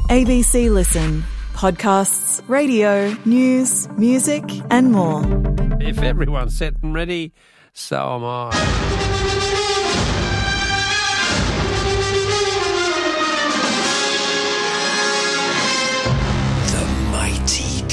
ABC Listen. Podcasts, radio, news, music and more. If everyone's set and ready, so am I. The Mighty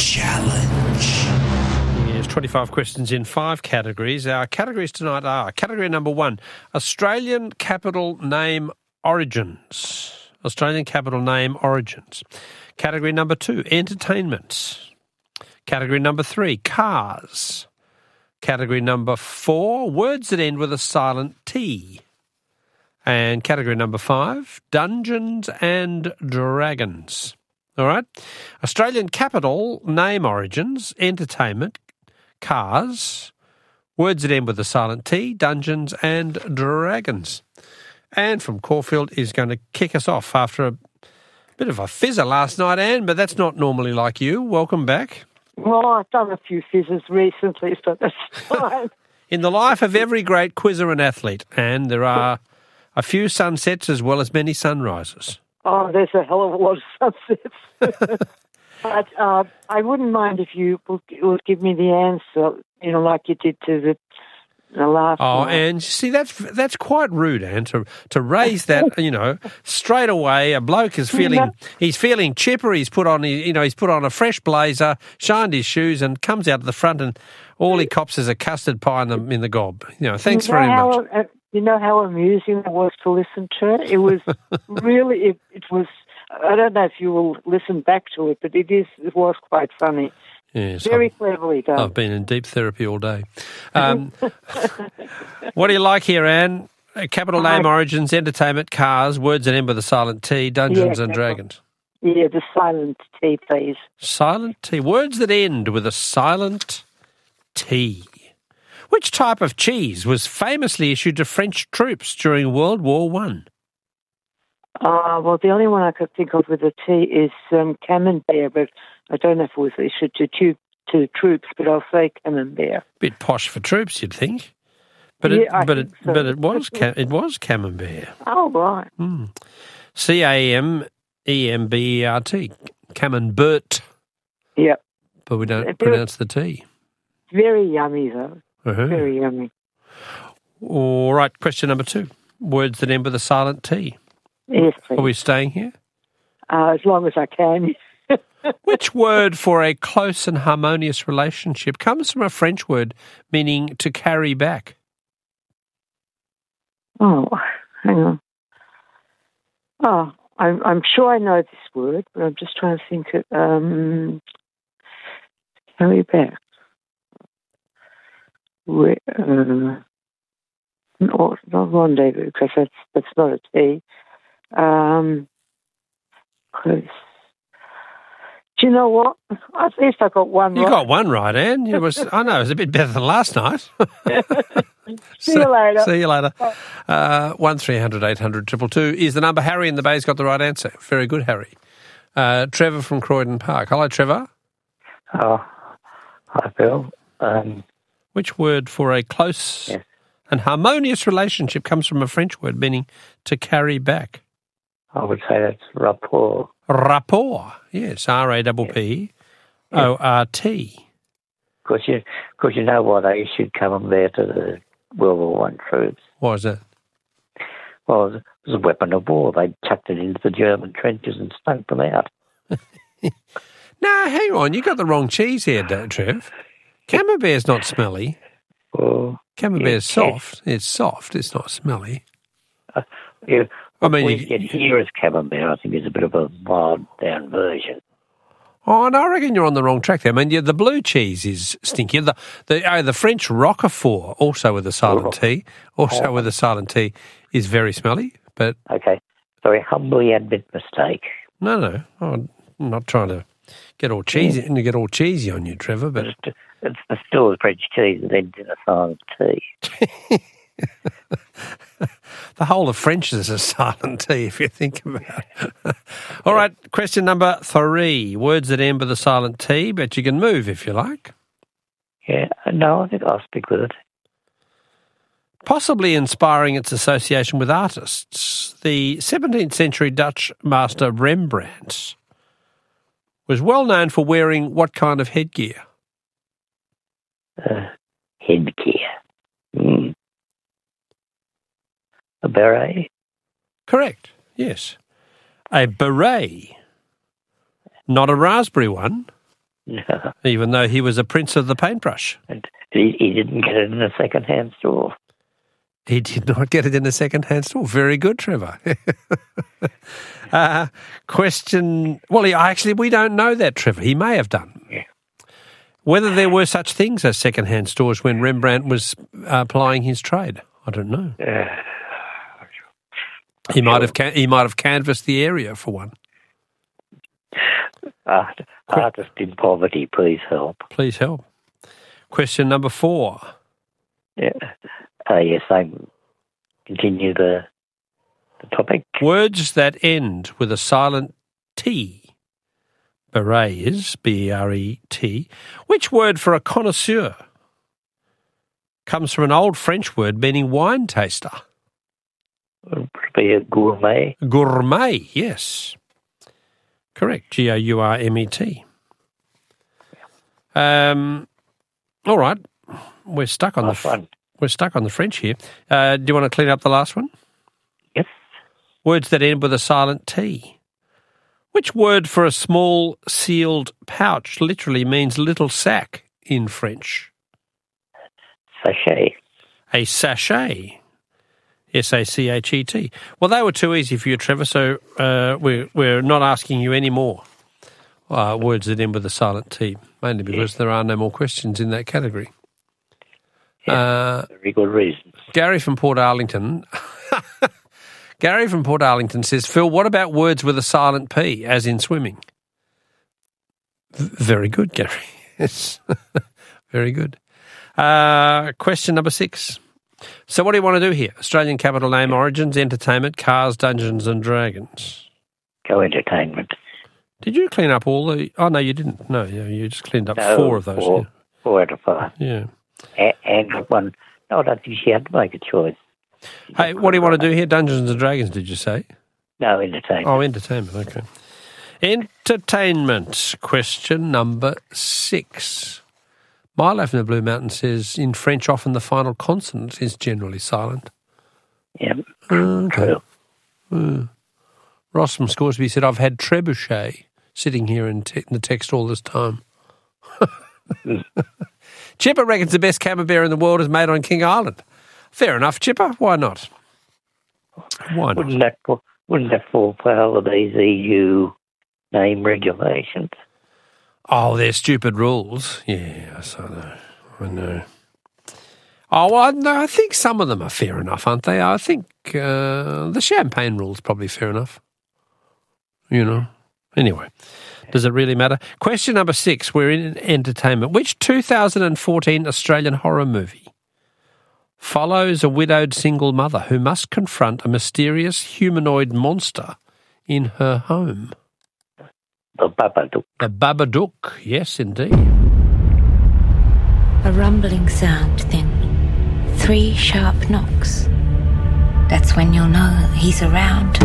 Challenge. Yes, 25 questions in 5 categories. Our categories tonight are category number 1, Australian capital name origins. Australian capital name origins. Category number 2, entertainment. Category number 3, cars. Category number 4, words that end with a silent T. And category number 5, Dungeons and Dragons. All right? Australian capital name origins, entertainment, cars, words that end with a silent T, Dungeons and Dragons. Anne from Caulfield is going to kick us off after a bit of a fizzer last night, Anne, but that's not normally like you. Welcome back. Well, I've done a few fizzes recently, so that's fine. In the life of every great quizzer and athlete, Anne, there are a few sunsets as well as many sunrises. Oh, there's a hell of a lot of sunsets. But I wouldn't mind if you would give me the answer, like you did to the last one. And see, that's quite rude, Anne, to raise that, straight away. A bloke is he's feeling chipper. He's put on a fresh blazer, shined his shoes, and comes out to the front, and all he cops is a custard pie in the gob. Thanks very much. You know how amusing it was to listen to it? It was really, it was, I don't know if you will listen back to it, but it was quite funny. Yes, very cleverly done. I've been in deep therapy all day. What do you like here, Anne? Capital name origins, entertainment, cars, words that end with a silent T, Dungeons and Dragons. Yeah, the silent T, please. Silent T. Words that end with a silent T. Which type of cheese was famously issued to French troops during World War I? Well, the only one I could think of with a T is Camembert, but I don't know if it was issued to troops, but I'll say Camembert. Bit posh for troops, you'd think. But it was Camembert. Oh, right. Camembert. Camembert. Yep. But we don't pronounce the T. Very yummy, though. Uh-huh. Very yummy. All right, question number 2. Words that end with a silent T. Yes, please. Are we staying here? As long as I can. Which word for a close and harmonious relationship comes from a French word meaning to carry back? Oh, hang on. Oh, I'm sure I know this word, but I'm just trying to think it. Carry back. Not rendezvous, because that's not a T. Close. Do you know what? At least I got one right. You got one right, Anne. It was a bit better than last night. See you later. See you later. 1300 800 222 is the number. Harry in the Bay's got the right answer. Very good, Harry. Trevor from Croydon Park. Hello, Trevor. Oh, hi, Bill. Which word for a close and harmonious relationship comes from a French word meaning to carry back? I would say that's rapport. Rapport, yes, R-A-P-P-O-R-T. Because you know why they issued Camembert to the World War I troops. Why is that? Well, it was a weapon of war. They chucked it into the German trenches and stunk them out. No, hang on, you got the wrong cheese here, Trev. Camembert's not smelly. Well, Camembert's soft. It's soft. It's not smelly. I mean, what you get here as Camembert, I think, is a bit of a wild-down version. Oh, and I reckon you're on the wrong track there. I mean, the blue cheese is stinky. The French Roquefort, also with a silent T, with a silent T, is very smelly. But okay, sorry, humbly admit mistake. No, I'm not trying to get all cheesy on you, Trevor. But it's still a French cheese that ends in a silent T. The whole of French is a silent T, if you think about it. All right, question number 3. Words that end with a silent T, but you can move if you like. Yeah, no, I think I'll stick with it. Possibly inspiring its association with artists, the 17th century Dutch master Rembrandt was well known for wearing what kind of headgear? Headgear. A beret? Correct, yes. A beret. Not a raspberry one, No. even though he was a prince of the paintbrush. And he didn't get it in a second-hand store. He did not get it in a second-hand store. Very good, Trevor. Question, well, we don't know that, Trevor. He may have done. Yeah. Whether there were such things as second-hand stores when Rembrandt was plying his trade, I don't know. He might have canvassed the area for one. Artist in poverty, please help. Please help. Question number 4. Yeah. Yes, I continue the topic. Words that end with a silent T. Beret is B-E-R-E-T. Which word for a connoisseur comes from an old French word meaning wine taster? It would be a gourmet. Gourmet, yes. Correct, G-O-U-R-M-E-T. All right, we're stuck on we're stuck on the French here. Do you want to clean up the last one? Yes. Words that end with a silent T. Which word for a small sealed pouch literally means little sack in French? Sachet. A sachet. S-A-C-H-E-T. Well, they were too easy for you, Trevor, so we're not asking you any more words that end with a silent T, mainly because there are no more questions in that category. Very good reason. Gary from Port Arlington says, Phil, what about words with a silent P, as in swimming? Very good, Gary. Yes. Very good. Question number 6. So what do you want to do here? Australian capital name, origins, entertainment, cars, Dungeons and Dragons. Go entertainment. Did you clean up all the... Oh, no, you didn't. No, you just cleaned up 4 of those. 4 out of 5. Yeah. And one... No, I don't think she had to make a choice. Hey, what do you want to do here? Dungeons and Dragons, did you say? No, entertainment. Oh, entertainment, okay. Entertainment, question number 6. Milo from the Blue Mountain says, in French, often the final consonant is generally silent. Yep. Okay. Ross from Scoresby said, I've had trebuchet sitting here in the text all this time. Chipper reckons the best camembert in the world is made on King Island. Fair enough, Chipper. Why not? Why not? Wouldn't that fall foul of these EU name regulations? Oh, they're stupid rules. Yes, I know. Oh, well, no, I think some of them are fair enough, aren't they? I think the champagne rule's probably fair enough. You know. Anyway, does it really matter? Question number 6, we're in entertainment. Which 2014 Australian horror movie follows a widowed single mother who must confront a mysterious humanoid monster in her home? The Babadook. The Babadook, yes, indeed. A rumbling sound, then 3 sharp knocks. That's when you'll know that he's around.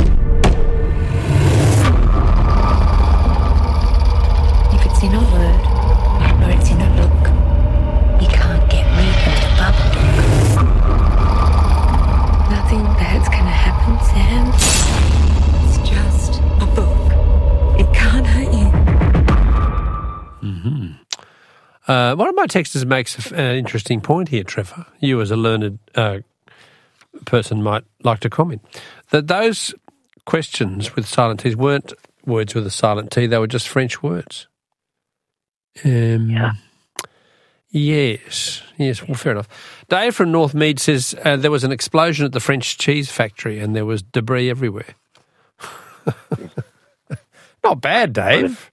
If it's in a word, or it's in a look, you can't get rid of the Babadook. Nothing bad's gonna happen, Sam. It's just a book. It can't hurt you. Mm-hmm. One of my texters makes an interesting point here, Trevor. You as a learned person might like to comment. That those questions with silent T's weren't words with a silent T, they were just French words. Yeah. Yes, well, fair enough. Dave from Northmead says there was an explosion at the French cheese factory and there was debris everywhere. Not bad, Dave.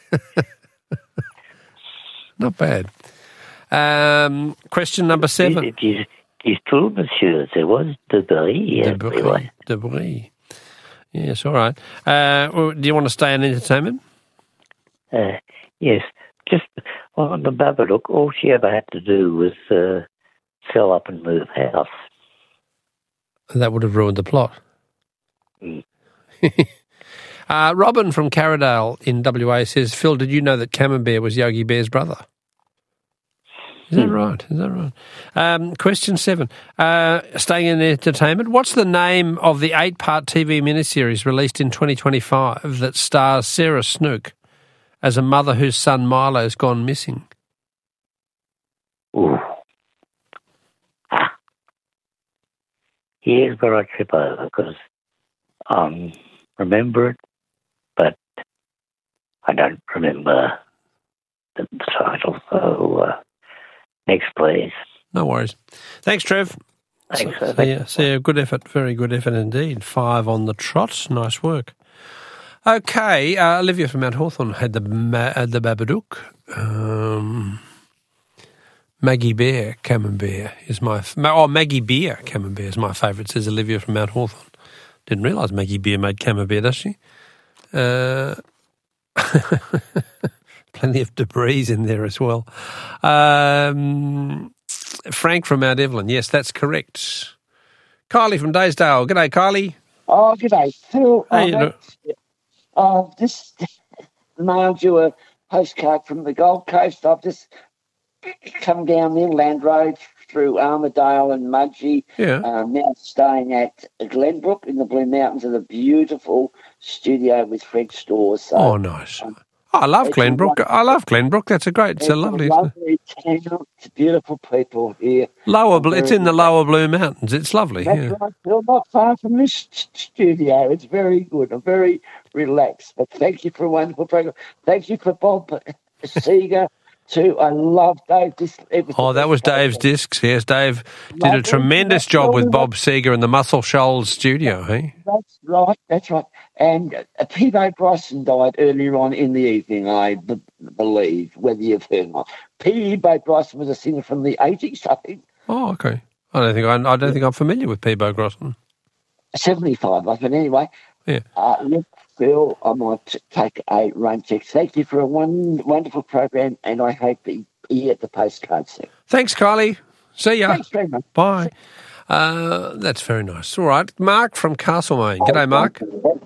Not bad. Question number 7. It is true, monsieur. There was debris everywhere. Debris. Yes, all right. Do you want to stay in entertainment? Yes. Just on the Babadook, all she ever had to do was sell up and move house. That would have ruined the plot. Robin from Carradale in WA says, Phil, did you know that Camembert was Yogi Bear's brother? Is that right? Is that right? Question 7. Staying in entertainment, what's the name of the 8-part TV miniseries released in 2025 that stars Sarah Snook as a mother whose son Milo's gone missing? Ooh. Here's where I trip over because remember it, but I don't remember the title. So next, please. No worries. Thanks, Trev. Thanks. So, good effort. Very good effort indeed. 5 on the trot. Nice work. Okay, Olivia from Mount Hawthorn had the Babadook. Maggie Bear Camembert is Maggie Beer Camembert is my favourite, says Olivia from Mount Hawthorn. Didn't realise Maggie Beer made Camembert, does she? Plenty of debris in there as well. Frank from Mount Evelyn, yes, that's correct. Kylie from Daysdale. G'day, Kylie. Oh, g'day, Phil. Hey, This mailed you a postcard from the Gold Coast. I've just come down the Inland Road through Armidale and Mudgee. Yeah. Now staying at Glenbrook in the Blue Mountains at a beautiful studio with Fred Stores. So, nice. I love Glenbrook. That's it's a lovely town. It's beautiful people here. It's in the lower Blue Mountains. It's lovely. That's right, Phil, not far from this studio. It's very good. I'm very relaxed. But thank you for a wonderful program. Thank you for Bob Seger too. I love Dave. That was Dave's discs. Yes, Dave did a tremendous job with Bob Seger in the Muscle Shoals studio. Hey, that's right. And P.B. Bryson died earlier on in the evening, I believe, whether you've heard or not. P.B. Bryson was a singer from the 80s, I think. Oh, okay. I don't think I'm familiar with P.B. Bryson. 75, but anyway. Yeah. Phil, I might take a run check. Thank you for a wonderful program, and I hope that you get the postcard soon. Thanks, Kylie. See ya. Thanks very much. Bye. That's very nice. All right. Mark from Castlemaine. G'day, Mark.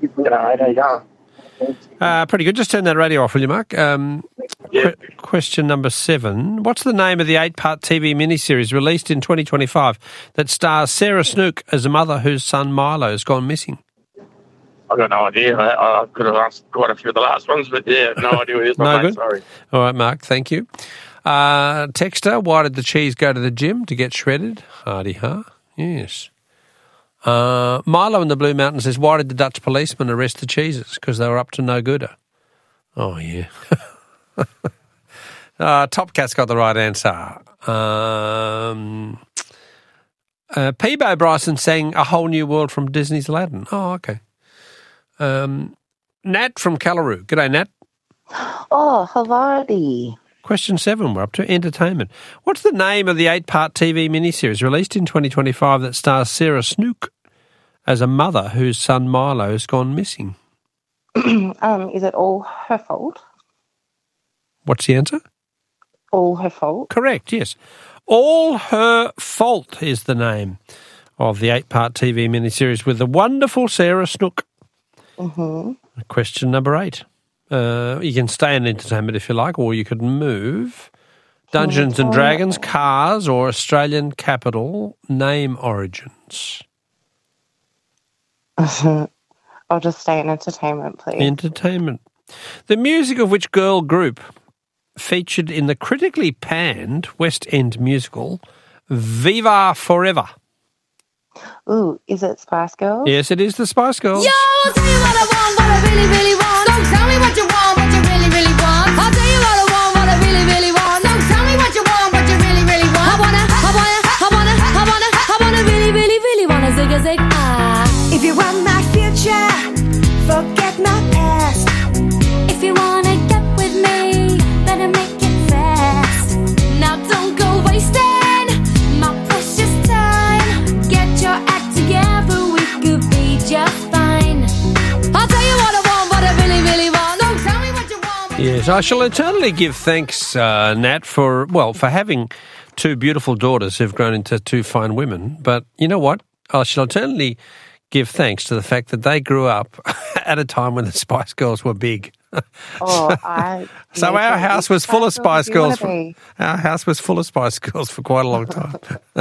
Pretty good. Just turn that radio off, will you, Mark? Question number 7. What's the name of the 8-part TV miniseries released in 2025 that stars Sarah Snook as a mother whose son Milo has gone missing? I've got no idea. I could have asked quite a few of the last ones, but no idea what it is. No good? Sorry. All right, Mark, thank you. Texter, why did the cheese go to the gym? To get shredded? Hardy-ha. Yes. Milo in the Blue Mountains says, why did the Dutch policemen arrest the cheeses? Because they were up to no gooder. Oh, yeah. Top Cat's got the right answer. Peebo Bryson sang A Whole New World from Disney's Aladdin. Oh, okay. Nat from Callaroo. G'day, Nat. Oh, Havarti. Question 7, we're up to entertainment. What's the name of the 8-part TV miniseries released in 2025 that stars Sarah Snook as a mother whose son Milo has gone missing? Is it All Her Fault? What's the answer? All Her Fault. Correct, yes. All Her Fault is the name of the 8-part TV miniseries with the wonderful Sarah Snook. Mm-hmm. Question number 8. You can stay in entertainment if you like, or you could move. Dungeons and Dragons, Cars, or Australian capital name origins. I'll just stay in entertainment, please. Entertainment. The music of which girl group featured in the critically panned West End musical Viva Forever? Ooh, is it Spice Girls? Yes, it is the Spice Girls. Yo, I'll tell you what I want, what I really, really want. So tell me what you want, what you really, really want. I'll tell you what I want, what I really, really want. So tell me what you want, what you really, really want. I wanna really, really, really wanna zig a zig. If you want my future, forget my past. If you wanna get with me, better make it fast. Now don't go wasting my precious time. Get your act together, we could be just fine. I'll tell you what I want, what I really, really want. So tell me what you want. Yes, I shall eternally give thanks, Nat, for having 2 beautiful daughters who've grown into 2 fine women. But you know what? I shall eternally give thanks to the fact that they grew up at a time when the Spice Girls were big. Oh, So our house was full of Spice Girls. Be. Our house was full of Spice Girls for quite a long time.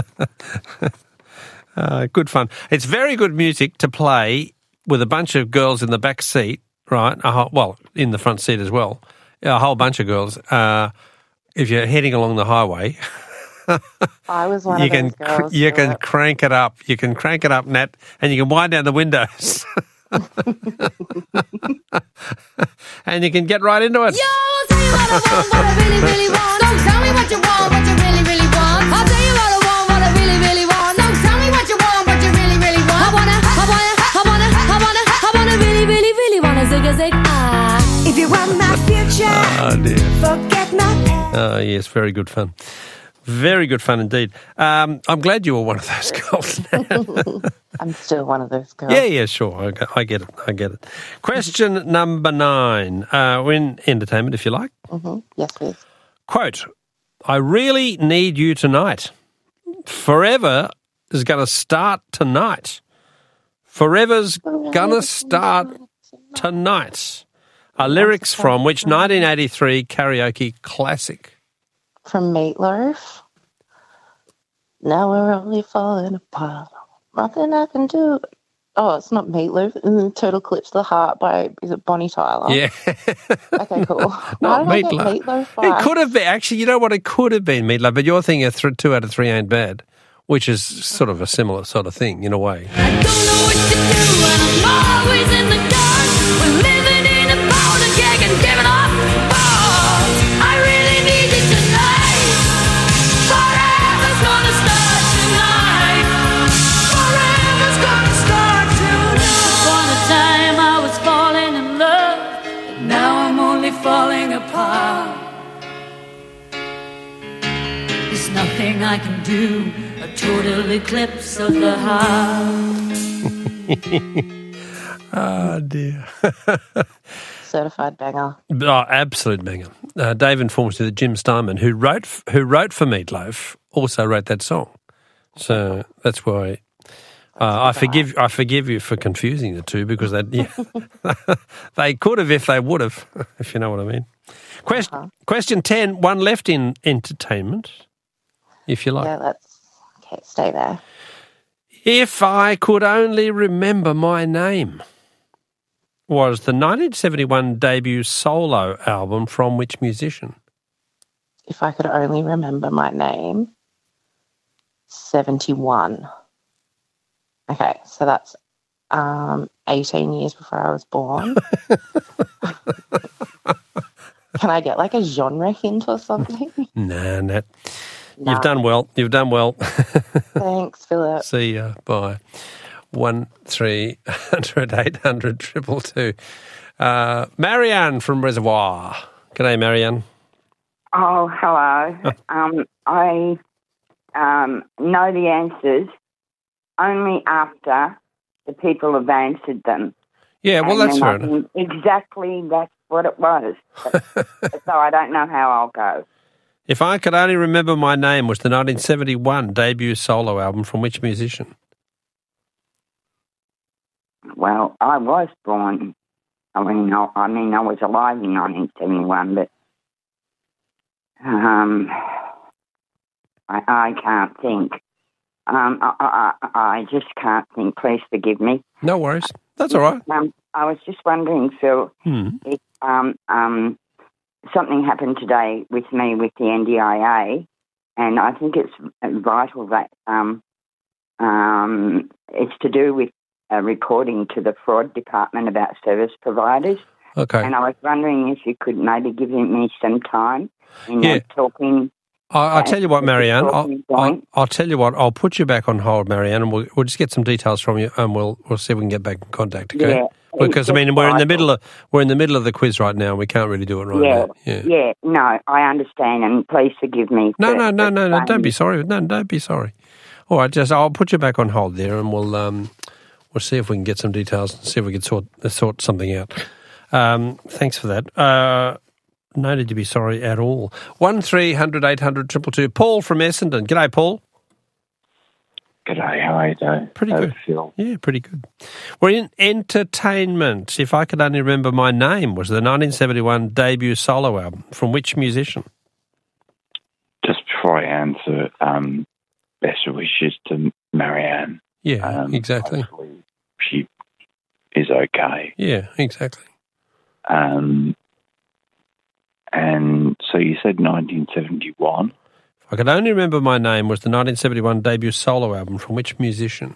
Good fun. It's very good music to play with a bunch of girls in the back seat, right? In the front seat as well. A whole bunch of girls. If you're heading along the highway, I was one of those girls. You can crank it up. You can crank it up, Nat, and you can wind down the windows. And you can get right into it. Yo, I'll tell you what I want, what I really, really want. Don't tell me what you want, what you really, really want. I'll tell you what I want, what I really, really want. Don't tell me what you want, what you really, really want. I wanna really, really, really wanna zig a zig. If you want my future, forget my past. Oh, yes, very good fun. Very good fun indeed. I'm glad you were one of those girls. I'm still one of those girls. Yeah, sure. I get it. Question number 9. We're in entertainment, if you like. Mm-hmm. Yes, please. Quote, I really need you tonight. Forever is going to start tonight. Forever's going to start tonight. Are lyrics from which 1983 karaoke classic? From Meatloaf. Now we're only falling apart. Nothing I can do. Oh, it's not Meatloaf. Total Eclipse of the Heart by, is it Bonnie Tyler? Yeah. Okay, cool. Not Why did I Meatloaf. get Meatloaf by? It could have been. Actually, you know what? It could have been Meatloaf, but you're thinking 2 out of 3 ain't bad, which is sort of a similar sort of thing in a way. I don't know what to do and I'm always in the dark. We're living in a powder keg and giving off balls. I really need you tonight. Forever's gonna start tonight. Forever's gonna start tonight. Upon a time I was falling in love, but now I'm only falling apart. There's nothing I can do. A total eclipse of the heart. Oh, dear. Certified banger. Oh, absolute banger. Dave informs me that Jim Steinman, who wrote for Meatloaf, also wrote that song. So that's why I forgive you for confusing the two, because they could have if they would have, if you know what I mean. Question 10, one left in entertainment, if you like. Yeah, okay, stay there. If I Could Only Remember My Name was the 1971 debut solo album from which musician? If I Could Only Remember My Name, 71. Okay, so that's 18 years before I was born. Can I get like a genre hint or something? Nah, Nat. No. You've done well. Thanks, Philip. See ya. Bye. 1-300-800-222. Marianne from Reservoir. G'day, Marianne. Oh, hello. I know the answers only after the people have answered them. Yeah, well, that's fair enough. Exactly, that's what it was. So I don't know how I'll go. If I Could Only Remember My Name was the 1971 debut solo album from which musician? Well, I was born. I was alive in 1971, but I can't think. I just can't think. Please forgive me. No worries. That's all right. I was just wondering, Phil, if something happened today with me with the NDIA, and I think it's vital that it's to do with reporting to the fraud department about service providers. Okay. And I was wondering if you could maybe give me some time in talking. I'll tell you what, Marianne. I'll tell you what. I'll put you back on hold, Marianne, and we'll just get some details from you, and we'll see if we can get back in contact. Okay? Yeah, because we're in the middle of the quiz right now, and we can't really do it right now. Yeah. No, I understand, and please forgive me. No. Don't be sorry. No, don't be sorry. All right, I'll put you back on hold there, and we'll see if we can get some details and see if we can sort something out. Thanks for that. No need to be sorry at all. 1-300-800-222. Paul from Essendon. G'day, Paul. G'day, how are you doing? Pretty good. Phil. Yeah, pretty good. We're in entertainment. If I Could Only Remember My Name was the 1971 debut solo album. From which musician? Just before I answer, best wishes to Marianne. Yeah, exactly. Hopefully she is okay. Yeah, exactly. And so you said 1971. If I Could Only Remember My Name was the 1971 debut solo album. From which musician?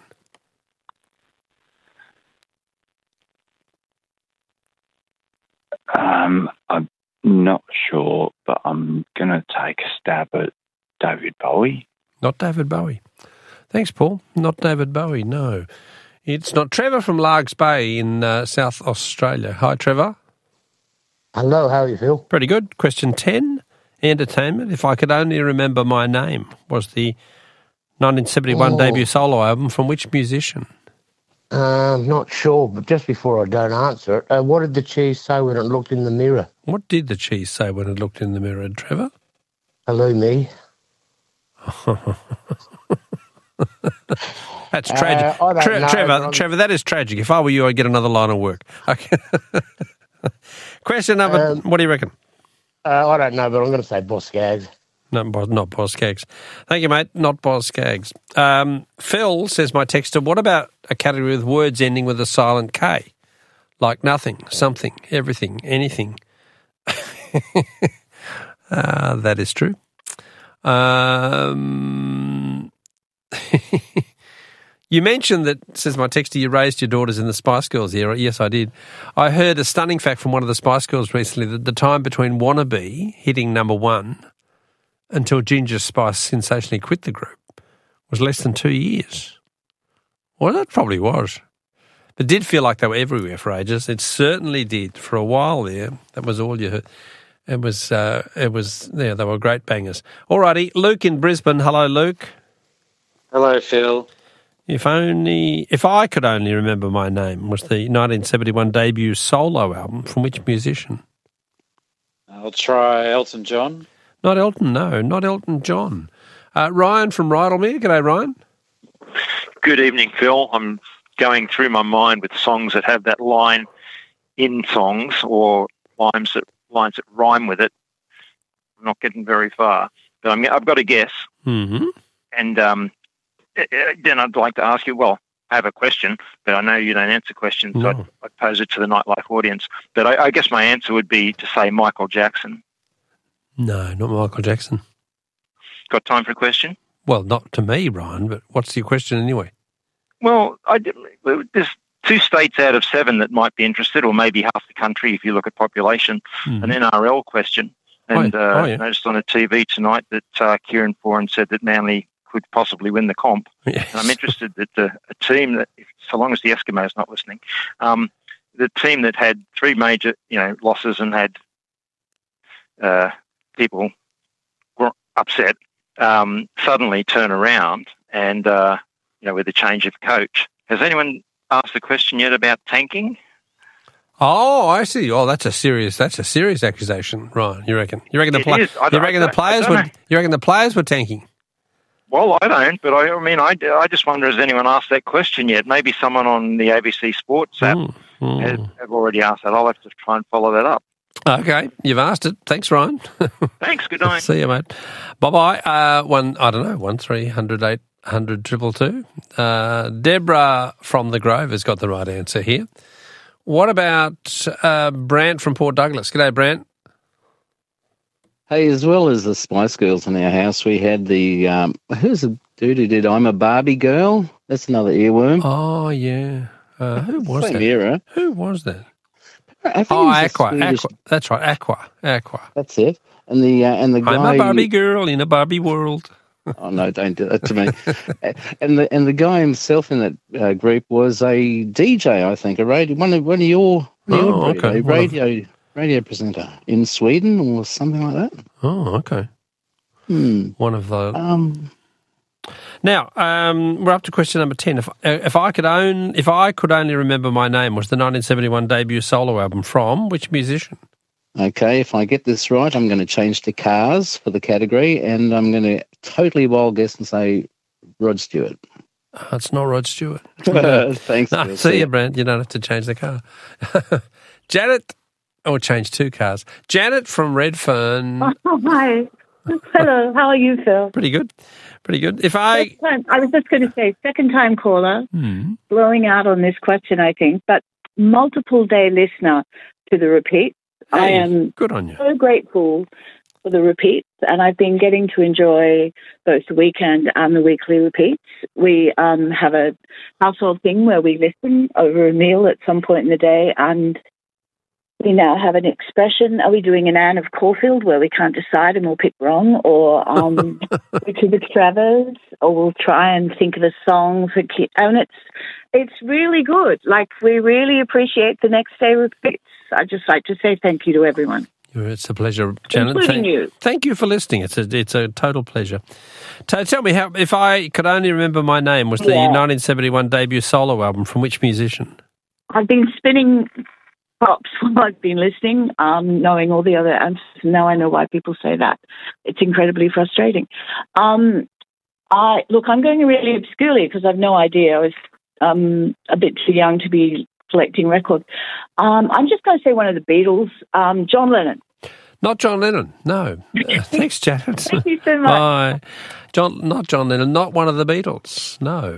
I'm not sure, but I'm going to take a stab at David Bowie. Not David Bowie. Thanks, Paul. Not David Bowie, no. It's not. Trevor from Largs Bay in South Australia. Hi, Trevor. Hello, how are you, Phil? Pretty good. Question 10, entertainment. If I Could Only Remember My Name was the 1971 debut solo album. From which musician? I'm not sure, but just before I don't answer it, what did the cheese say when it looked in the mirror? What did the cheese say when it looked in the mirror, Trevor? Hello, me. That's tragic. Trevor, that is tragic. If I were you, I'd get another line of work. Okay. Question number, what do you reckon? I don't know, but I'm going to say Boss Skaggs. No, not Boss Skaggs. Thank you, mate. Not Boss Skaggs. Phil says, my texter, what about a category with words ending with a silent K? Like nothing, something, everything, anything. That is true. You mentioned that, says my texter, you raised your daughters in the Spice Girls era. Yes, I did. I heard a stunning fact from one of the Spice Girls recently that the time between Wannabe hitting number one until Ginger Spice sensationally quit the group was less than 2 years. Well, that probably was. It did feel like they were everywhere for ages. It certainly did. For a while there, that was all you heard. It was, they were great bangers. All righty, Luke in Brisbane. Hello, Luke. Hello, Phil. If I Could Only Remember My Name was the 1971 debut solo album. From which musician? I'll try Elton John. Not Elton, no, not Elton John. Ryan from Rydalmere. G'day, Ryan. Good evening, Phil. I'm going through my mind with songs that have that line in songs or lines that rhyme with it. I'm not getting very far, but I've got a guess. Mm-hmm. And then I'd like to ask you, well, I have a question, but I know you don't answer questions, so I'd pose it to the Nightlife audience. But I guess my answer would be to say Michael Jackson. No, not Michael Jackson. Got time for a question? Well, not to me, Ryan, but what's your question anyway? Well, there's 2 states out of 7 that might be interested, or maybe half the country if you look at population. An NRL question. And I noticed on the TV tonight that Kieran Foran said that Manly could possibly win the comp. Yes. And I'm interested that a team that, so long as the Eskimos not listening, the team that had 3 major losses and had people upset suddenly turn around and with a change of coach. Has anyone asked the question yet about tanking? Oh, I see. Oh, that's a serious accusation, Ryan. You reckon? You reckon the players were tanking? Well, I don't, but I just wonder, has anyone asked that question yet? Maybe someone on the ABC Sports app have already asked that. I'll have to try and follow that up. Okay, you've asked it. Thanks, Ryan. Thanks. Good night. See you, mate. Bye-bye. 1-300-800-222. Deborah from the Grove has got the right answer here. What about Brant from Port Douglas? G'day, Brant. Hey, as well as the Spice Girls in our house, we had the, who's the dude who did I'm a Barbie Girl? That's another earworm. Oh, yeah. Who was Same that? era. Who was that? I think Aqua. Swedish... That's right, Aqua. That's it. And the guy... I'm a Barbie girl in a Barbie world. Oh, no, don't do that to me. and the guy himself in that group was a DJ, I think, a radio, one of your okay. radio presenter in Sweden or something like that. Oh, okay. One of the... Now, we're up to question number 10. If I Could Only Remember My Name was the 1971 debut solo album from which musician? Okay, if I get this right, I'm going to change to Cars for the category, and I'm going to totally wild guess and say Rod Stewart. It's not Rod Stewart. Thanks. No, Phil. see you, Brent. You don't have to change the car. Janet, or change two cars. Janet from Redfern. Oh, hi. Hello. How are you, Phil? Pretty good. Pretty good. If I... I was just going to say, second-time caller, Hmm. blowing out on this question, I think, but multiple-day listener to the repeats. I Hey, am good on you. so grateful for the repeats, and I've been getting to enjoy both the weekend and the weekly repeats. We have a household thing where we listen over a meal at some point in the day, and we now have an expression. Are we doing an Anne of Caulfield where we can't decide and we'll pick wrong, or Richard Travers, or we'll try and think of a song for kids? And it's really good. Like, we really appreciate the next day repeats. I'd just like to say thank you to everyone. It's a pleasure, Janet. Including you. Thank you for listening. It's a total pleasure. Tell me, how, if I could only remember my name, was the 1971 debut solo album from which musician? I've been spinning tops while I've been listening, knowing all the other answers. Now I know why people say that. It's incredibly frustrating. I'm going really obscurely because I've no idea. I was a bit too young to be collecting records. I'm just going to say one of the Beatles, John Lennon. Not John Lennon, no. Thanks, Janet. Thank you so much. Bye. Not John Lennon, not one of the Beatles,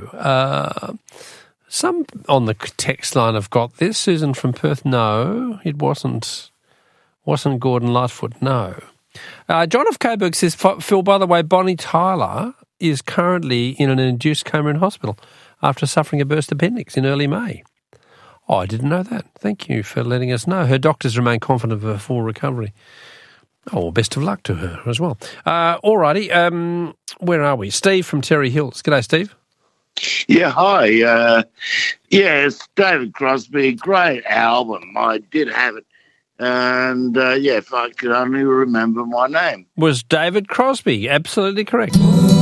no. Some on the text line have got this. Susan from Perth, no. It wasn't Gordon Lightfoot, no. John of Coburg says, Phil, by the way, Bonnie Tyler is currently in an induced coma in hospital after suffering a burst appendix in early May. Oh, I didn't know that. Thank you for letting us know. Her doctors remain confident of her full recovery. Oh, well, best of luck to her as well. All righty. Where are we? Steve from Terry Hills. G'day, Steve. Yeah, hi. It's David Crosby. Great album. I did have it. And, if I could only remember my name. Was David Crosby. Absolutely correct.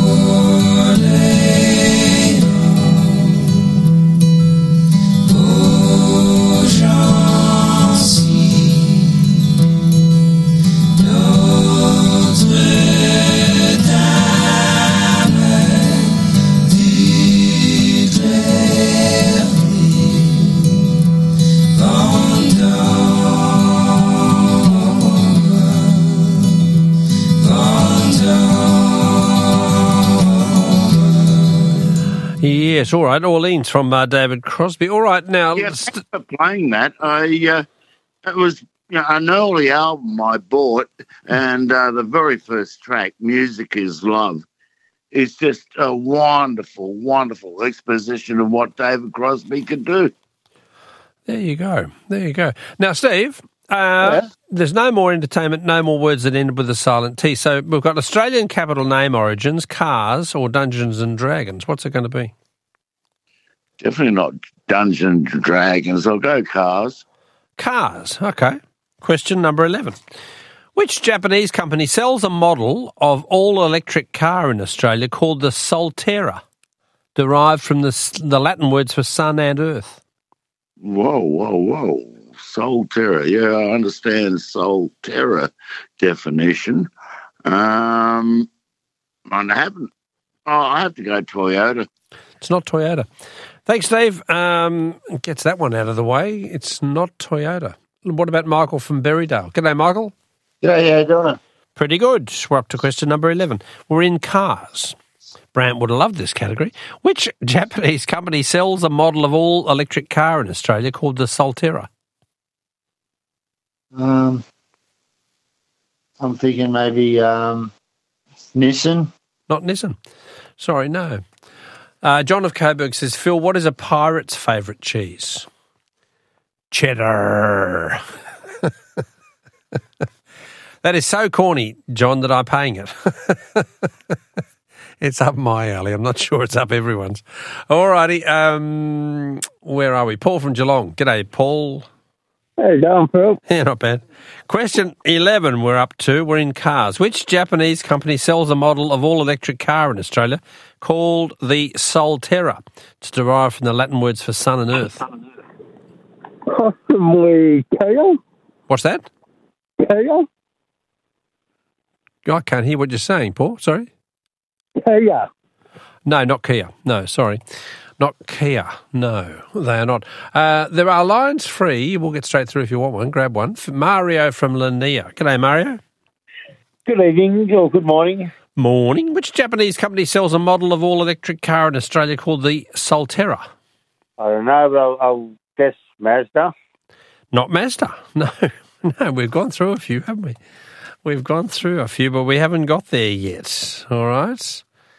Yes, all right. Orleans from David Crosby. All right, now... Yeah, thanks for playing that. It was an early album I bought, and the very first track, Music is Love, is just a wonderful, wonderful exposition of what David Crosby could do. There you go. There you go. Now, Steve, there's no more entertainment, no more words that end with a silent T. So we've got Australian capital name origins, Cars, or Dungeons and Dragons. What's it going to be? Definitely not Dungeons and Dragons. I'll go Cars. Cars, okay. Question number 11. Which Japanese company sells a model of all-electric car in Australia called the Solterra, derived from the Latin words for sun and earth? Whoa. Solterra. Yeah, I understand Solterra definition. I have to go Toyota. It's not Toyota. Thanks, Steve. Gets that one out of the way. It's not Toyota. What about Michael from Berrydale? G'day, Michael. Yeah, how you doing? Pretty good. We're up to question number 11. We're in cars. Brant would have loved this category. Which Japanese company sells a model of all-electric car in Australia called the Solterra? I'm thinking maybe Nissan. Not Nissan. Sorry, no. John of Coburg says, Phil, what is a pirate's favourite cheese? Cheddar. That is so corny, John, that I'm paying it. It's up my alley. I'm not sure it's up everyone's. All righty. Where are we? Paul from Geelong. G'day, Paul. How you going, Phil? Yeah, not bad. Question 11 we're up to. We're in cars. Which Japanese company sells a model of all-electric car in Australia called the Solterra? It's derived from the Latin words for sun and earth. Possibly Kia? What's that? Kia? I can't hear what you're saying, Paul. Sorry? Kia. No, not Kia. No, sorry. Not Kia. No, they are not. There are lines free. We'll get straight through if you want one. Grab one. Mario from Lanier. G'day, Mario. Good evening or good morning. Morning. Which Japanese company sells a model of all-electric car in Australia called the Solterra? I don't know, but I'll guess Mazda. Not Mazda. No, we've gone through a few, haven't we? We've gone through a few, but we haven't got there yet. All right.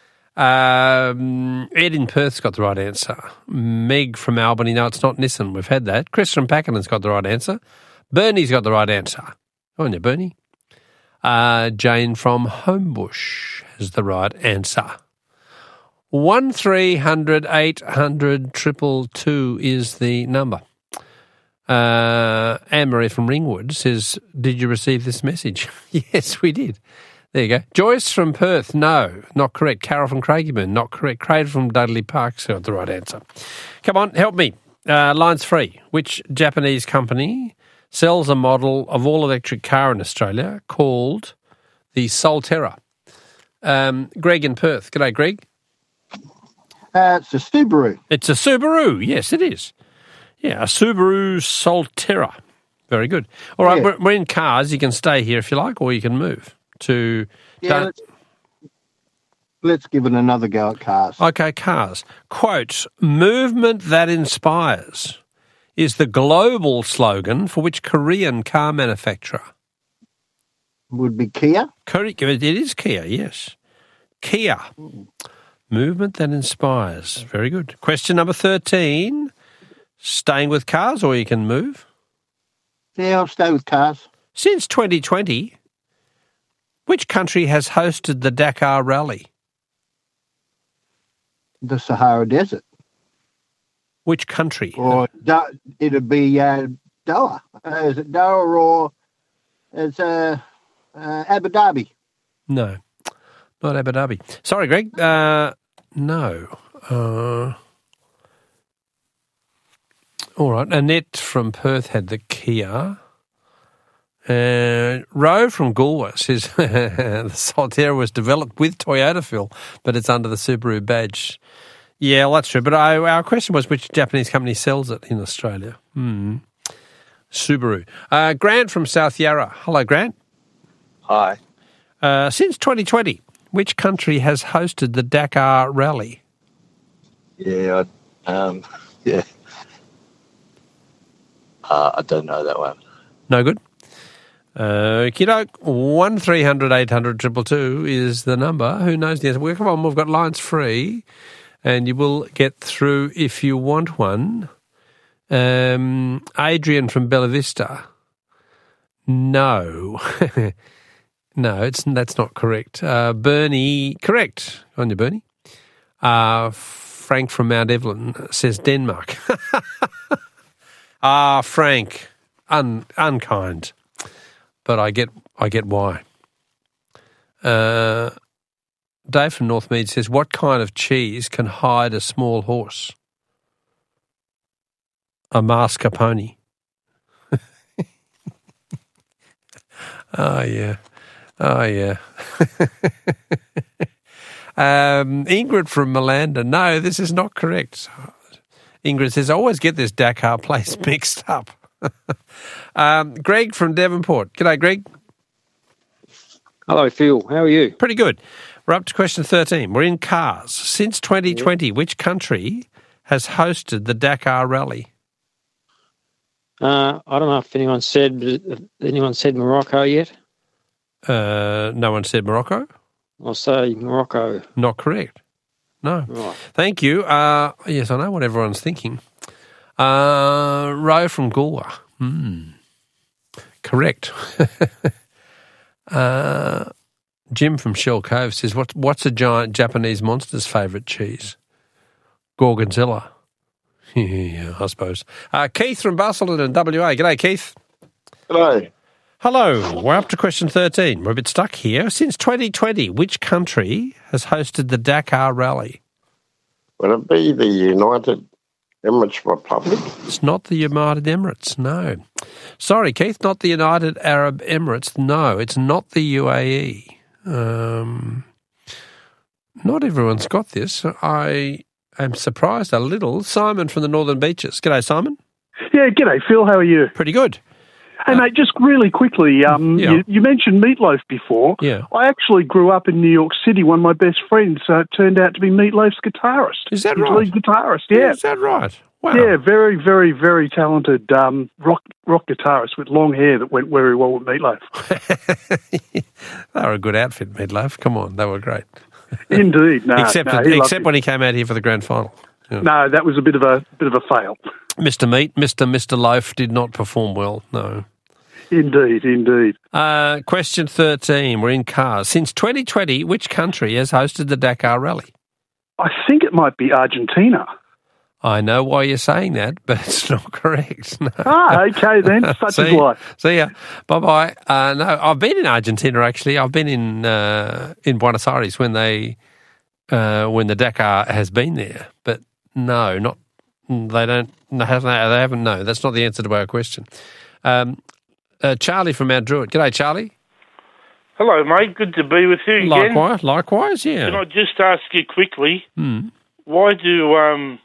Ed in Perth's got the right answer. Meg from Albany, no, it's not Nissan. We've had that. Chris from Pakenham's got the right answer. Bernie's got the right answer. On you, Bernie. Jane from Homebush has the right answer. 1300 800 222 is the number. Anne-Marie from Ringwood says, did you receive this message? Yes, we did. There you go. Joyce from Perth, no, not correct. Carol from Craigieburn, not correct. Craig from Dudley Park's got the right answer. Come on, help me. Lines free. Which Japanese company sells a model of all-electric car in Australia called the Solterra? Greg in Perth. G'day, Greg. It's a Subaru. It's a Subaru. Yes, it is. Yeah, a Subaru Solterra. Very good. All right, we're in cars. You can stay here if you like, or you can move to... Yeah, let's give it another go at cars. Okay, cars. Quote, movement that inspires is the global slogan for which Korean car manufacturer? Would be Kia. It is Kia, yes. Kia. Movement that inspires. Very good. Question number 13. Staying with cars, or you can move? Yeah, I'll stay with cars. Since 2020, which country has hosted the Dakar Rally? The Sahara Desert. Which country? Or it'd be Doha. Is it Doha or it's Abu Dhabi? No, not Abu Dhabi. Sorry, Greg. No. All right. Annette from Perth had the Kia. Ro from Galway says the Solterra was developed with Toyota, Phil, but it's under the Subaru badge. Yeah, well, that's true. But our question was which Japanese company sells it in Australia? Subaru. Grant from South Yarra. Hello, Grant. Hi. Since 2020, which country has hosted the Dakar Rally? Yeah, yeah. I don't know that one. No good? Kiddo, 1300 800 222 is the number. Who knows the answer? Well, come on, we've got lines free, and you will get through if you want one. Adrian from Bella Vista. No. No, that's not correct. Bernie, correct. On you, Bernie. Frank from Mount Evelyn says Denmark. Frank, unkind, but I get why. Dave from Northmead says, what kind of cheese can hide a small horse? A mascarpone. Oh, yeah. Ingrid from Malanda. No, this is not correct. Ingrid says, I always get this Dakar place mixed up. Greg from Devonport. G'day, Greg. Hello, Phil. How are you? Pretty good. We're up to question 13. We're in cars. Since 2020, which country has hosted the Dakar Rally? I don't know if anyone said Morocco yet. No one said Morocco? I'll say Morocco. Not correct. No. Right. Thank you. Yes, I know what everyone's thinking. Ro from Galway. Correct. Jim from Shell Cove says, what's a giant Japanese monster's favourite cheese? Gorgonzola. Yeah, I suppose. Keith from Barcelona and WA. G'day, Keith. Hello. Hello. We're up to question 13. We're a bit stuck here. Since 2020, which country has hosted the Dakar Rally? Would it be the United Emirates Republic? It's not the United Emirates, no. Sorry, Keith, not the United Arab Emirates. No, it's not the UAE. not everyone's got this. I am surprised a little. Simon from the Northern Beaches. G'day, Simon. Yeah, g'day, Phil. How are you? Pretty good. Hey, mate, just really quickly, you mentioned Meatloaf before. Yeah. I actually grew up in New York City. One of my best friends turned out to be Meatloaf's guitarist. Is that His right? lead guitarist, yeah. Is that right? Wow. Yeah, very, very, very talented rock guitarist with long hair that went very well with Meatloaf. They were a good outfit, Meatloaf. Come on, they were great. Indeed. No, except no, he loved when he came out here for the grand final. Yeah. No, that was a bit of a fail. Mr. Meat, Mr. Loaf did not perform well, no. Indeed. Question 13, we're in cars. Since 2020, which country has hosted the Dakar Rally? I think it might be Argentina. I know why you're saying that, but it's not correct. No. Okay then, such is life. See ya. Bye-bye. No, I've been in Argentina, actually. I've been in Buenos Aires when the Dakar has been there. But no, not they don't. They haven't. No, that's not the answer to our question. Charlie from Mount Druitt. G'day, Charlie. Hello, mate. Good to be with you again. Likewise, yeah. Can I just ask you quickly, why do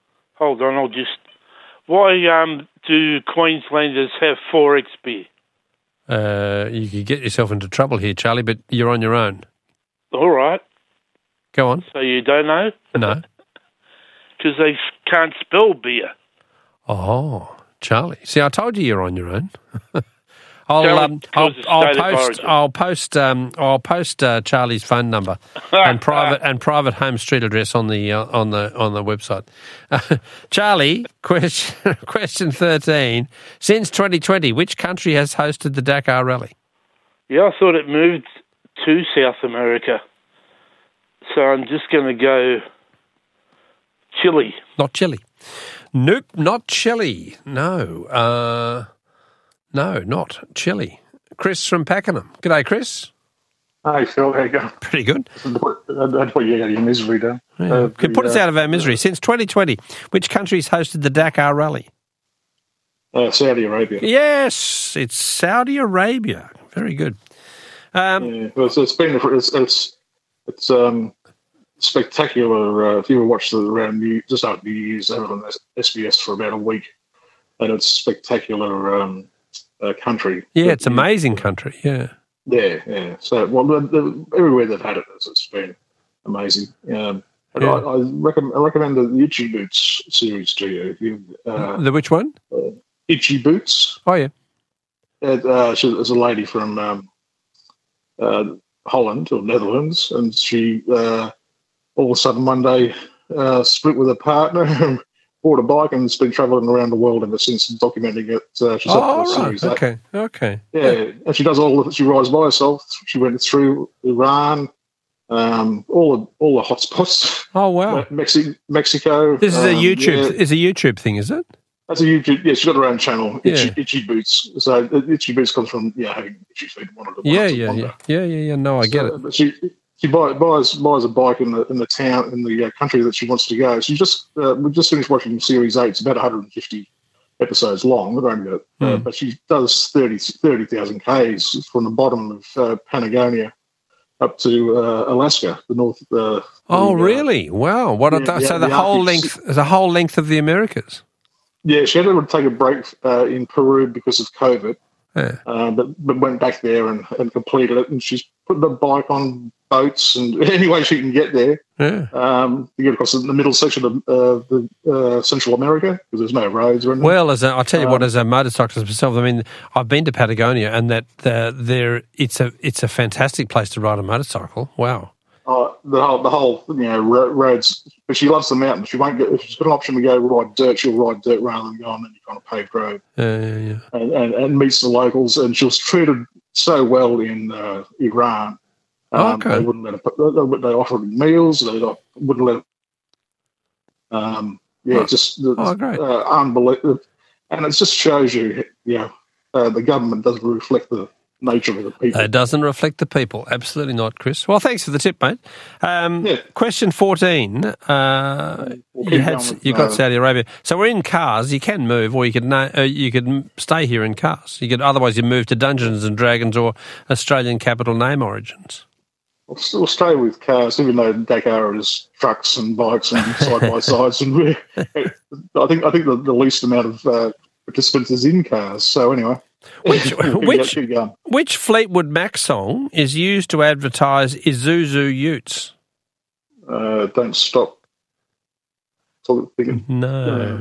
why do Queenslanders have Forex beer? You could get yourself into trouble here, Charlie, but you're on your own. All right. Go on. So you don't know? No. Because they can't spell beer. Oh, Charlie. See, I told you you're on your own. I'll post Charlie's phone number and private home street address on the website. Charlie, question 13. Since 2020, which country has hosted the Dakar Rally? Yeah, I thought it moved to South America, so I'm just going to go Chile. Not Chile. Nope, not Chile. No. No, not Chile. Chris from Pakenham. G'day, Chris. Hi, Phil. How you going? Pretty good. I'd put you out of your misery, Dan. Yeah. Could put us out of our misery. Since 2020, which countries hosted the Dakar Rally? Saudi Arabia. Yes, it's Saudi Arabia. Very good. It's spectacular. If you ever watched around just after New Year's, they were on SBS for about a week, and it's spectacular. Country. Yeah, it's amazing country. Yeah. Yeah. So, everywhere they've had it, it's been amazing. I recommend the Itchy Boots series to you. The which one? Itchy Boots. Oh yeah. There's a lady from Holland or Netherlands, and she all of a sudden one day split with her partner. Bought a bike and has been travelling around the world ever since, documenting it. She's up for series. Okay. Yeah, and she does she rides by herself. She went through Iran, all the hot spots. Oh wow, Mexico. This is a YouTube. It's a YouTube thing, is it? That's a YouTube. Yeah, she's got her own channel. Itchy Boots. So Itchy Boots comes from having itchy feet. Yeah. No, I get it. But she buys a bike in the town, in the country that she wants to go. She we just finished watching Series 8. It's about 150 episodes long. But she does 30,000 Ks from the bottom of Patagonia up to Alaska, the north. Really? Wow! So the whole length of the Americas. Yeah, she had to take a break in Peru because of COVID. Yeah. But went back there and completed it, and she's put the bike on boats and any way she can get there. Yeah. To get across the middle section of the Central America because there's no roads or anything. Well, I'll tell you what, as a motorcyclist myself, I mean, I've been to Patagonia, and it's a fantastic place to ride a motorcycle. Wow. The whole roads, but she loves the mountains. She won't get, if she's got an option to go ride dirt, she'll ride dirt rather than go on any kind of paved road. Yeah. And meets the locals, and she was treated so well in Iran. Okay. They wouldn't let her. They offered meals. They wouldn't let her. Great. Unbelievable. And it just shows you, the government doesn't reflect the nature of the people. It doesn't reflect the people. Absolutely not, Chris. Well, thanks for the tip, mate. Question 14. You got Saudi Arabia. So we're in cars. You can move, or you could stay here in cars. Otherwise you move to Dungeons and Dragons or Australian Capital Name Origins. I'll still stay with cars, even though Dakar is trucks and bikes and side-by-sides. And I think the least amount of participants is in cars. So anyway. Which Fleetwood Mac song is used to advertise Isuzu Utes? Don't Stop. No.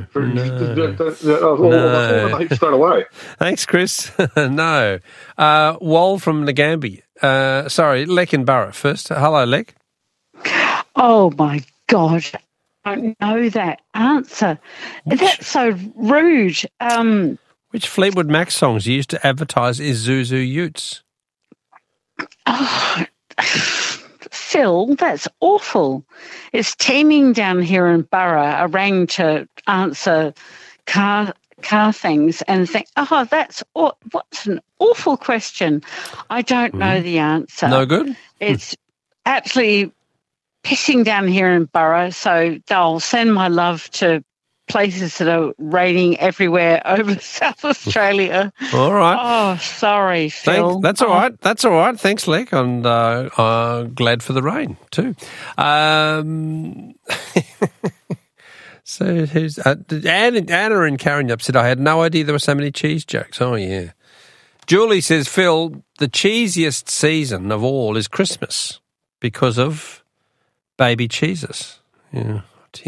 Straight away. Thanks, Chris. No. Wal from Ngambia. Sorry, Lek in Borough first. Hello, Lek. Oh, my God. I don't know that answer. That's so rude. Which Fleetwood Mac songs used to advertise Isuzu Utes? Oh, Phil, that's awful. It's teeming down here in Borough. I rang to answer car things and think, what's an awful question. I don't know the answer. No good? It's absolutely pissing down here in Borough, so I'll send my love to places that are raining everywhere over South Australia. All right. Oh, sorry, Phil. That's all right. That's all right. Thanks, Lek. And glad for the rain too. So who's Anna in Carrignop said, I had no idea there were so many cheese jokes. Oh, yeah. Julie says, Phil, the cheesiest season of all is Christmas because of baby cheeses. Yeah.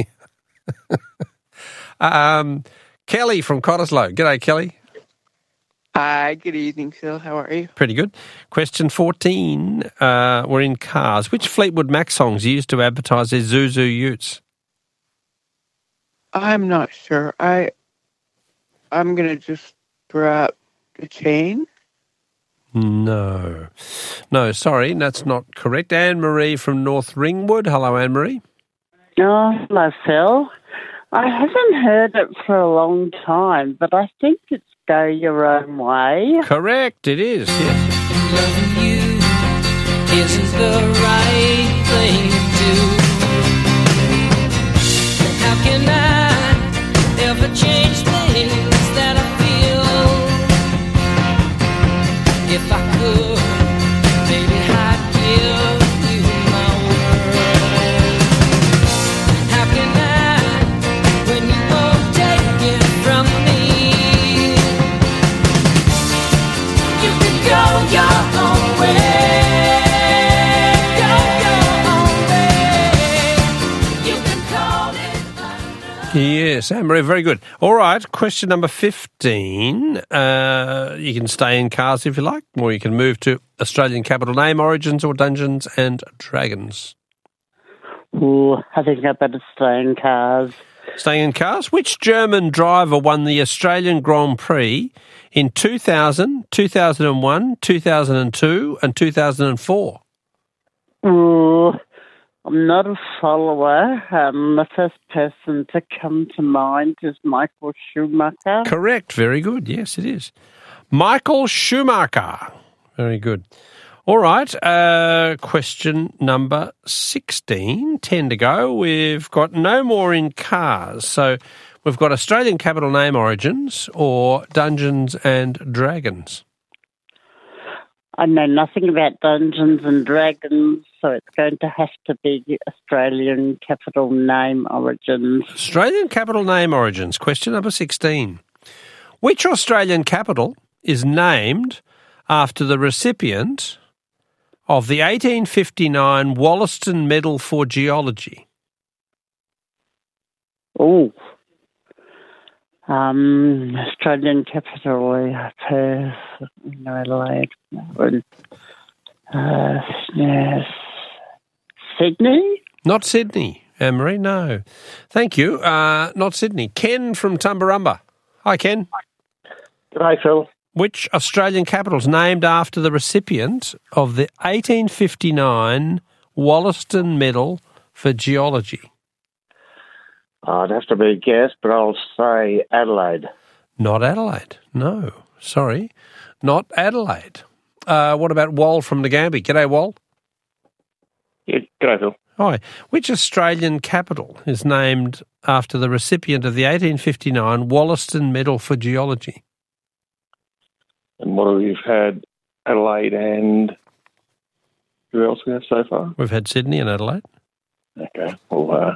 Kelly from Cottesloe. G'day, Kelly. Hi, good evening, Phil. How are you? Pretty good. Question 14. We're in cars. Which Fleetwood Mac songs used to advertise their Isuzu Utes? I'm not sure. I'm going to just throw out the chain. No, sorry, that's not correct. Anne-Marie from North Ringwood. Hello, Anne-Marie. Oh, hello, Phil. I haven't heard it for a long time, but I think it's Go Your Own Way. Correct, it is, yes. Loving you isn't the right thing to do. How can I ever change things that I feel? If I could, maybe I'd give you my word. How can I, when you won't take it from me? You can go your own way. Go your own way. You can call it. Yes, Anne-Marie, very good. All right, question number 15. You can stay in cars if you like, or you can move to Australian capital name, origins, or Dungeons and Dragons. Oh, I think I better stay in cars. Staying in cars. Which German driver won the Australian Grand Prix in 2000, 2001, 2002 and 2004? Oh, I'm not a follower. The first person to come to mind is Michael Schumacher. Correct. Very good. Yes, it is. Michael Schumacher. Very good. All right. Question number 16. 10 to go. We've got no more in cars. So we've got Australian capital name origins or Dungeons and Dragons. I know nothing about Dungeons and Dragons, so it's going to have to be Australian capital name origins. Australian capital name origins. Question number 16. Which Australian capital is named after the recipient of the 1859 Wollaston Medal for Geology? Oh, Australian capital, Perth, Adelaide, yes. Sydney? Not Sydney, Anne-Marie, no. Thank you. Not Sydney. Ken from Tumbarumba. Hi, Ken. G'day, Phil. Which Australian capital is named after the recipient of the 1859 Wollaston Medal for Geology? I'd have to be a guess, but I'll say Adelaide. Not Adelaide. No, sorry. Not Adelaide. What about Wal from Ngambia? G'day, Wal. Yeah, g'day, Phil. Hi. Which Australian capital is named after the recipient of the 1859 Wollaston Medal for Geology? And what have we had? Adelaide and... Who else we have so far? We've had Sydney and Adelaide. Okay. Well,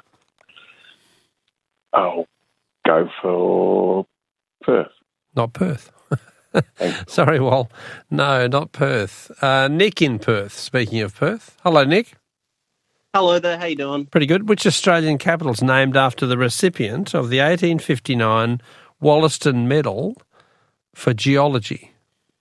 I'll go for Perth. Not Perth. Sorry, Wal. No, not Perth. Nick in Perth, speaking of Perth. Hello, Nick. Hello there, how you doing? Pretty good. Which Australian capital is named after the recipient of the 1859 Wollaston Medal for Geology?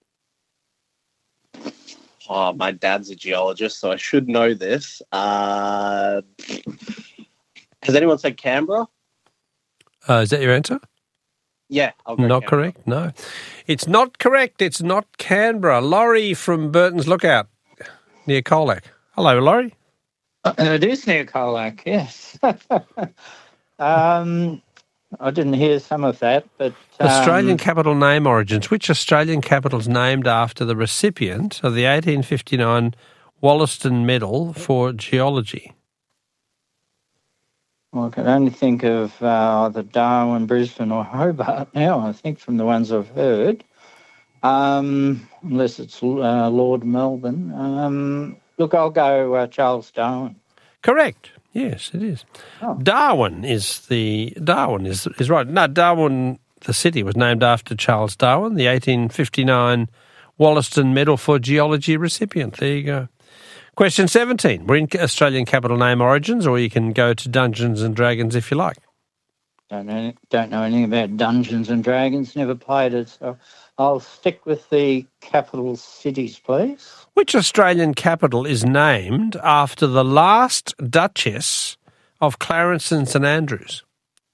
Oh, my dad's a geologist, so I should know this. Has anyone said Canberra? Is that your answer? Yeah, I'll go Not Canberra. correct, no. It's not correct. It's not Canberra. Laurie from Burton's Lookout near Colac. Hello, Laurie. It is near Colac, yes. I didn't hear some of that, but... Australian capital name origins. Which Australian capital is named after the recipient of the 1859 Wollaston Medal for Geology? Well, I can only think of either Darwin, Brisbane or Hobart now, I think, from the ones I've heard, unless it's Lord Melbourne. Look, I'll go Charles Darwin. Correct. Yes, it is. Oh. Darwin is right. No, Darwin, the city, was named after Charles Darwin, the 1859 Wollaston Medal for Geology recipient. There you go. Question 17. We're in Australian capital name origins, or you can go to Dungeons and Dragons if you like. Don't know anything about Dungeons and Dragons, never played it, so I'll stick with the capital cities, please. Which Australian capital is named after the last Duchess of Clarence and St Andrews?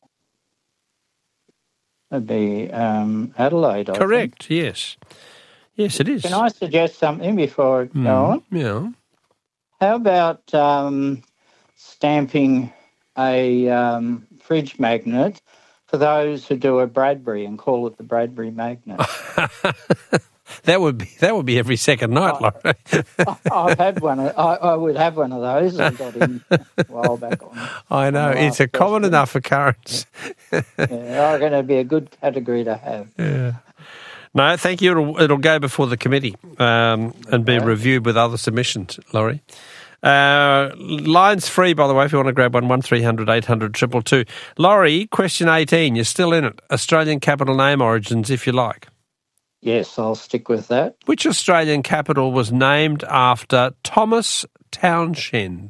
That'd be Adelaide, I Correct, think. Yes. Yes, it is. Can I suggest something before I go on? Yeah. How about stamping a fridge magnet for those who do a Bradbury and call it the Bradbury magnet? That would be every second night, Laurie. I've had one. I would have one of those. I got in a while back on. I know. It's a common enough occurrence. Yeah, I'm going to be a good category to have. Yeah. No, thank you. It'll go before the committee and be reviewed with other submissions, Laurie. Line's free, by the way, if you want to grab one, 1300 800 222. Laurie, question 18. You're still in it. Australian capital name origins, if you like. Yes, I'll stick with that. Which Australian capital was named after Thomas Townshend?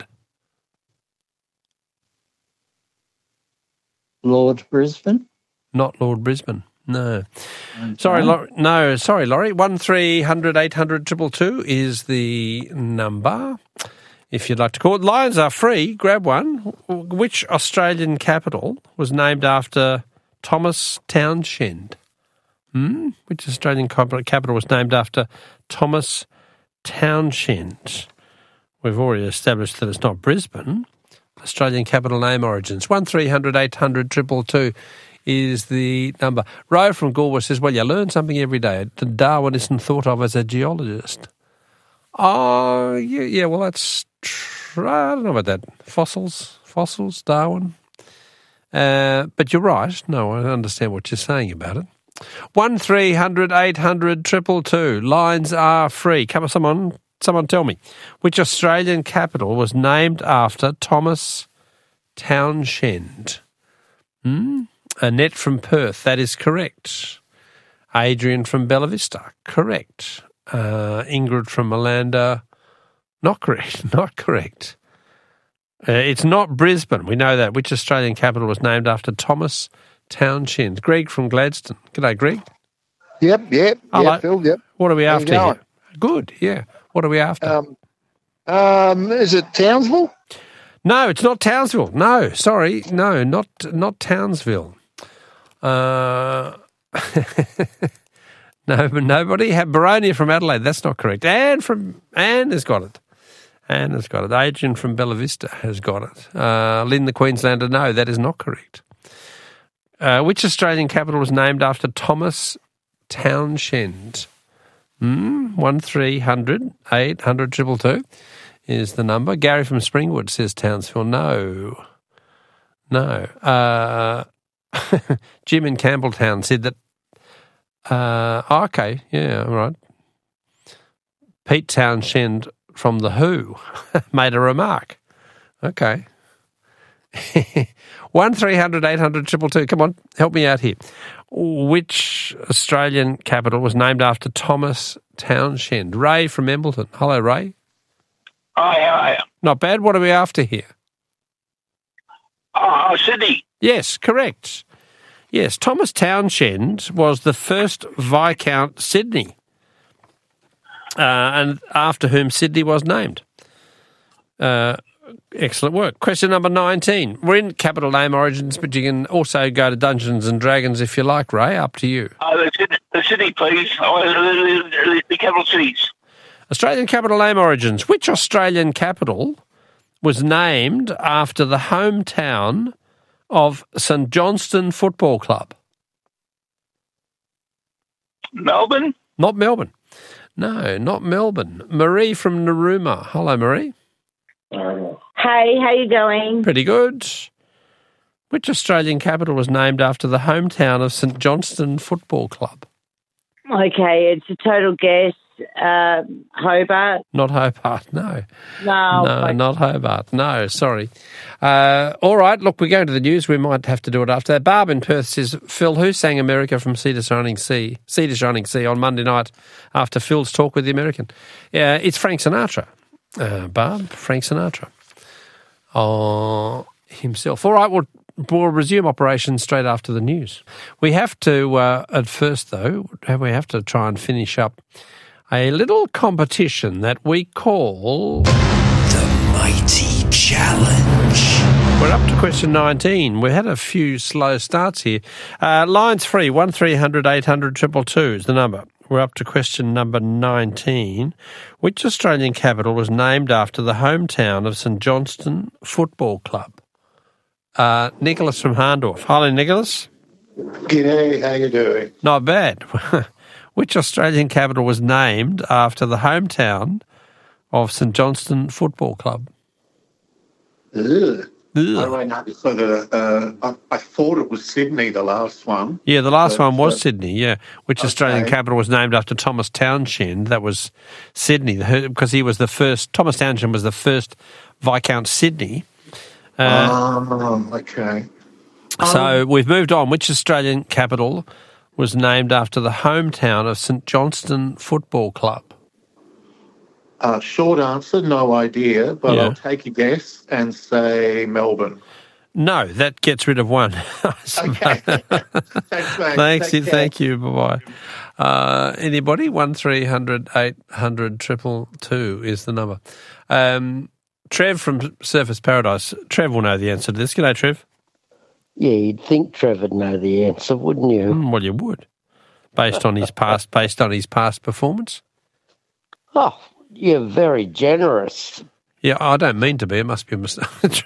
Lord Brisbane? Not Lord Brisbane. No. Sorry, Laurie. No, sorry, Laurie. 1300 800 222 is the number. If you'd like to call it. Lines are free. Grab one. Which Australian capital was named after Thomas Townshend? Which Australian capital was named after Thomas Townshend? We've already established that it's not Brisbane. Australian capital name origins. 1300 800 222 is the number. Ro from Galway says, well, you learn something every day. Darwin isn't thought of as a geologist. Oh, yeah, well, that's true. I don't know about that. Fossils, Darwin. But you're right. No, I understand what you're saying about it. 1300 800 222. Lines are free. Come on, someone tell me. Which Australian capital was named after Thomas Townshend? Annette from Perth, that is correct. Adrian from Bella Vista, correct. Ingrid from Malanda, not correct. It's not Brisbane, we know that. Which Australian capital was named after Thomas Townshend? Greg from Gladstone. G'day, Greg. Yep, Phil, yep. What are we after here? Good, yeah. What are we after? Is it Townsville? No, it's not Townsville. No, sorry. No, not Townsville. No, nobody. Baronia from Adelaide. That's not correct. Anne has got it. Adrian from Bella Vista has got it. Lynn the Queenslander. No, that is not correct. Which Australian capital was named after Thomas Townshend? 1300 800 222 is the number. Gary from Springwood says Townsville. No. Jim in Campbelltown said that. Okay, yeah, all right. Pete Townshend from The Who made a remark. Okay. 1300 800 222. Come on, help me out here. Which Australian capital was named after Thomas Townshend? Ray from Embleton. Hello, Ray. Hi, how are you? Not bad. What are we after here? Oh, Sydney. Yes, correct. Yes, Thomas Townshend was the first Viscount Sydney, and after whom Sydney was named. Excellent work. Question number 19. We're in capital name origins, but you can also go to Dungeons and Dragons if you like, Ray. Up to you. The city, please. The capital cities. Australian capital name origins. Which Australian capital was named after the hometown of St Johnstone Football Club? Melbourne? Not Melbourne. No, not Melbourne. Marie from Narooma. Hello, Marie. Hey, how you going? Pretty good. Which Australian capital was named after the hometown of St Johnstone Football Club? Okay, it's a total guess. Hobart? Not Hobart, no. No. No, not Hobart. No, sorry. All right, look, we're going to the news. We might have to do it after that. Barb in Perth says, Phil, who sang America from Sea to Shining Sea on Monday night after Phil's talk with the American? Yeah, it's Frank Sinatra. Barb, Frank Sinatra. Himself. All right, we'll resume operations straight after the news. We have to, at first though, we have to try and finish up a little competition that we call The Mighty Challenge. We're up to question 19. We had a few slow starts here. Lines free, 1300 800 222 is the number. We're up to question number 19. Which Australian capital was named after the hometown of St Johnstone Football Club? Nicholas from Harndorf. Hello, Nicholas. G'day, how you doing? Not bad. Which Australian capital was named after the hometown of St Johnstone Football Club? Ugh. I went up for I thought it was Sydney, the last one. Yeah, the last one was Sydney, yeah. Which Australian capital was named after Thomas Townshend? That was Sydney, because he was the first, Thomas Townshend was the first Viscount Sydney. Okay. So we've moved on. Which Australian capital was named after the hometown of St Johnstone Football Club? Short answer, no idea, but Yeah. I'll take a guess and say Melbourne. No, that gets rid of one. Okay. Thanks, mate. Thanks, Take care. thank you. Bye-bye. Anybody? 1300 800 222 is the number. Trev from Surfers Paradise. Trev will know the answer to this. G'day, Trev. Yeah, you'd think Trev would know the answer, wouldn't you? Well, you would, based on his past performance. Oh, you're very generous. Yeah, I don't mean to be. It must be a mistake.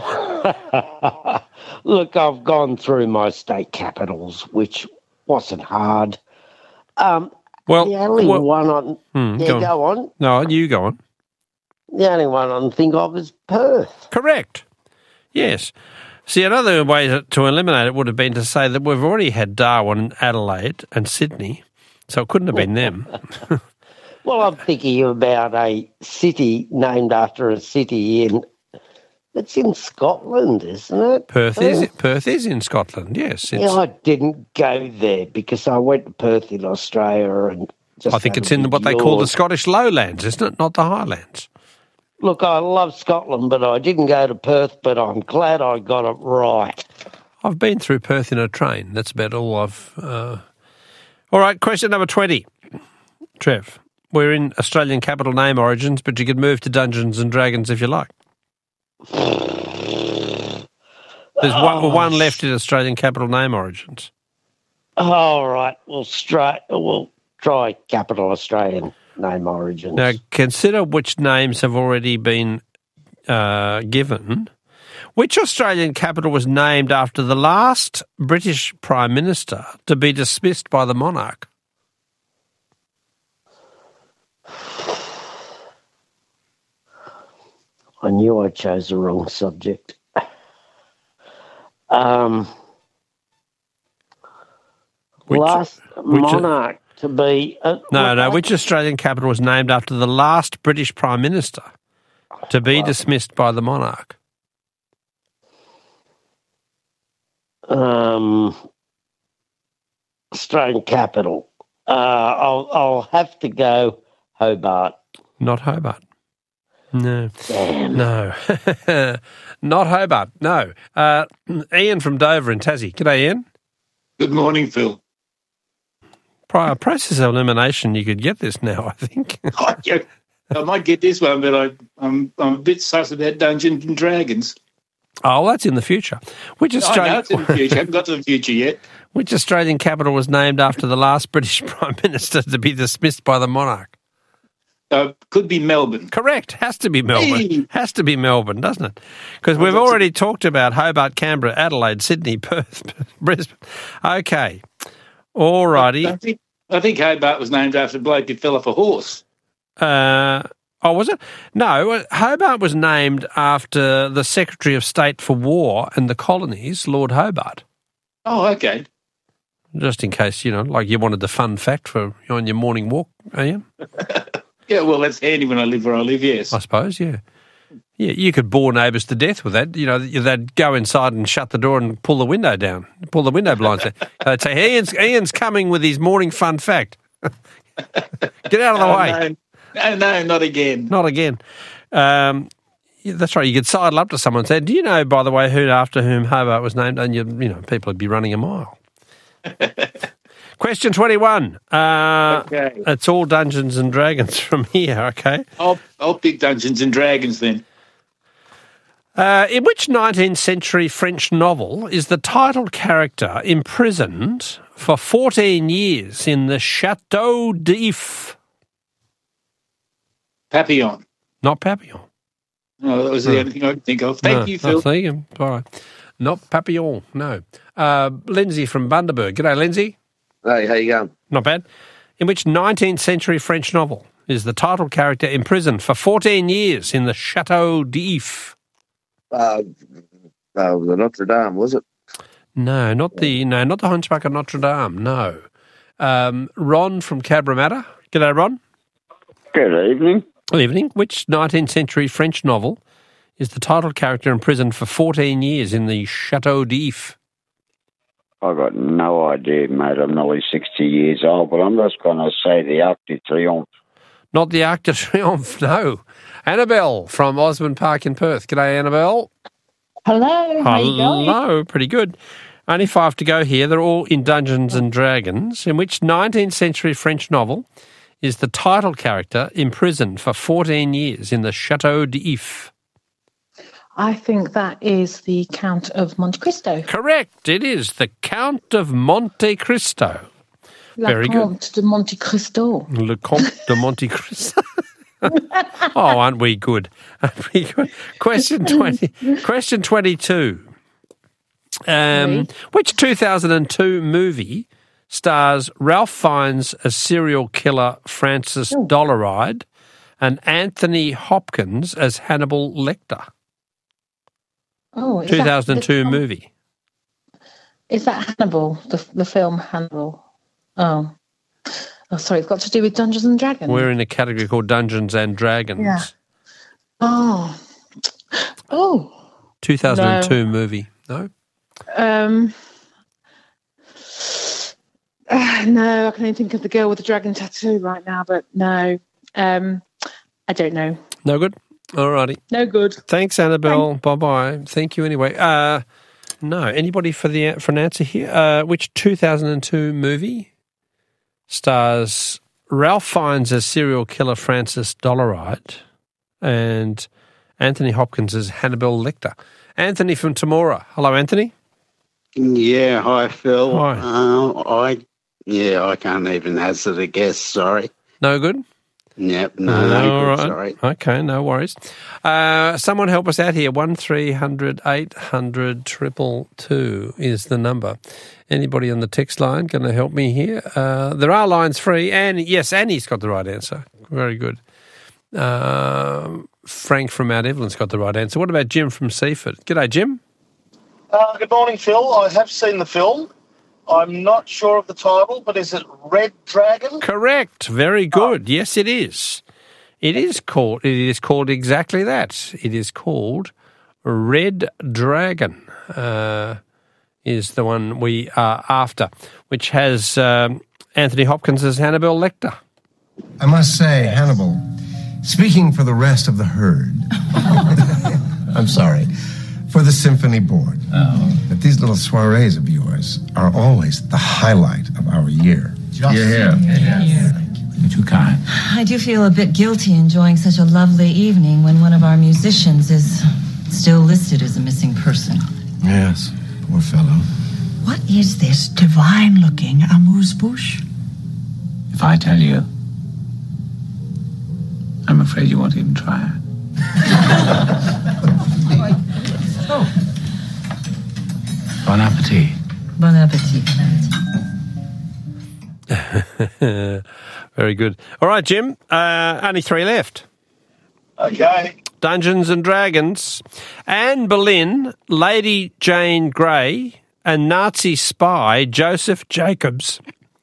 Look, I've gone through my state capitals, which wasn't hard. The only one go on. No, you go on. The only one I can think of is Perth. Correct. Yes. See, another way to eliminate it would have been to say that we've already had Darwin, Adelaide and Sydney, so it couldn't have been them. Well, I'm thinking about a city named after a city it's in Scotland, isn't it? Perth is in Scotland, yes. Yeah, I didn't go there because I went to Perth in Australia and just I think it's in what they call the Scottish Lowlands, isn't it? Not the Highlands. Look, I love Scotland, but I didn't go to Perth, but I'm glad I got it right. I've been through Perth in a train. That's about all I've... All right, question number 20. Trev, we're in Australian capital name origins, but you could move to Dungeons and Dragons if you like. There's one left in Australian capital name origins. All right, we'll try capital Australian name origins. Now, consider which names have already been given. Which Australian capital was named after the last British Prime Minister to be dismissed by the monarch? I knew I chose the wrong subject. Last monarch to be... No. Which Australian capital was named after the last British Prime Minister to be dismissed by the monarch? Australian capital. I'll have to go Hobart. Not Hobart. No. Damn. No. Not Hobart, no. Ian from Dover in Tassie. G'day, Ian. Good morning, Phil. Prior process of elimination, you could get this now, I think. I might get this one, but I'm a bit sus about Dungeons and Dragons. Oh, that's in the future. Which It's in the future. I haven't got to the future yet. Which Australian capital was named after the last British Prime Minister to be dismissed by the monarch? Could be Melbourne. Correct. Has to be Melbourne. Hey. Has to be Melbourne, doesn't it? Because we've already talked about Hobart, Canberra, Adelaide, Sydney, Perth, Brisbane. Okay. All righty. I think Hobart was named after a bloke who fell off a horse. Was it? No, Hobart was named after the Secretary of State for War and the Colonies, Lord Hobart. Oh, okay. Just in case, like you wanted the fun fact on your morning walk, Ian. Yeah, well, that's handy when I live where I live, yes. I suppose, yeah. Yeah, you could bore neighbours to death with that. They'd go inside and shut the door and pull the window down, pull the window blinds down. They'd say, Ian's coming with his morning fun fact. Get out of the way. No, not again. Not again. That's right. You could sidle up to someone and say, do you know, by the way, after whom Hobart was named? And, people would be running a mile. Question 21. Okay. It's all Dungeons and Dragons from here, okay? I'll pick Dungeons and Dragons then. In which 19th century French novel is the title character imprisoned for 14 years in the Chateau d'If? Papillon. Not Papillon. No, that was the only thing I could think of. Thank you, Phil. Thank you. All right. Not Papillon, no. Lindsay from Bundaberg. G'day, Lindsay. Hey, how you going? Not bad. In which 19th century French novel is the title character imprisoned for 14 years in the Chateau d'If? The Notre Dame, was it? No, not the Hunchback of Notre Dame, no. Ron from Cabramatta. G'day, Ron. Good evening. Evening. Which 19th century French novel is the title character imprisoned for 14 years in the Chateau d'If? I've got no idea, mate. I'm nearly 60 years old, but I'm just going to say the Arc de Triomphe. Not the Arc de Triomphe, no. Annabelle from Osborne Park in Perth. G'day, Annabelle. Hello. How you going? Hello. Pretty good. Only 5 to go here. They're all in Dungeons and Dragons. In which 19th century French novel is the title character imprisoned for 14 years in the Chateau d'If? I think that is the Count of Monte Cristo. Correct. It is the Count of Monte Cristo. Very good. Comte de Monte Cristo. Le Comte de Monte Cristo. Oh, aren't we good? Aren't we good? Question 22. Which 2002 movie stars Ralph Fiennes as serial killer Francis Dollaride and Anthony Hopkins as Hannibal Lecter? Oh, 2002 movie. Is that Hannibal, the film Hannibal? Oh, sorry, it's got to do with Dungeons and Dragons. We're in a category called Dungeons and Dragons. Yeah. Oh. 2002 movie. No? No, I can only think of the girl with the dragon tattoo right now, but no. I don't know. No good? All righty. No good. Thanks, Annabelle. Bye-bye. Thank you anyway. No. Anybody for an answer here? Which 2002 movie stars Ralph Fiennes as serial killer Francis Dollaride and Anthony Hopkins as Hannibal Lecter? Anthony from Temora. Hello, Anthony. Yeah, hi, Phil. Hi. I can't even hazard a guess, sorry. No good? Yep, no good, right. sorry. Okay, no worries. Someone help us out here. 1300 800 222 is the number. Anybody on the text line going to help me here? There are lines free. And yes, Annie's got the right answer. Very good. Frank from Mount Evelyn's got the right answer. What about Jim from Seaford? G'day, Jim. Good morning, Phil. I have seen the film. I'm not sure of the title, but is it Red Dragon? Correct. Very good. Yes, it is. It is called exactly that. It is called Red Dragon. Is the one we are after, which has Anthony Hopkins as Hannibal Lecter. I must say, Hannibal, speaking for the rest of the herd, I'm sorry, for the symphony board, that these little soirees of yours are always the highlight of our year. You're too kind. I do feel a bit guilty enjoying such a lovely evening when one of our musicians is still listed as a missing person. Yes, poor fellow. What is this divine-looking amuse-bouche? If I tell you, I'm afraid you won't even try it. Bon appetit. Bon appetit. Very good. All right, Jim. Only 3 left. Okay. Dungeons and Dragons. Anne Boleyn, Lady Jane Grey, and Nazi spy Joseph Jacobs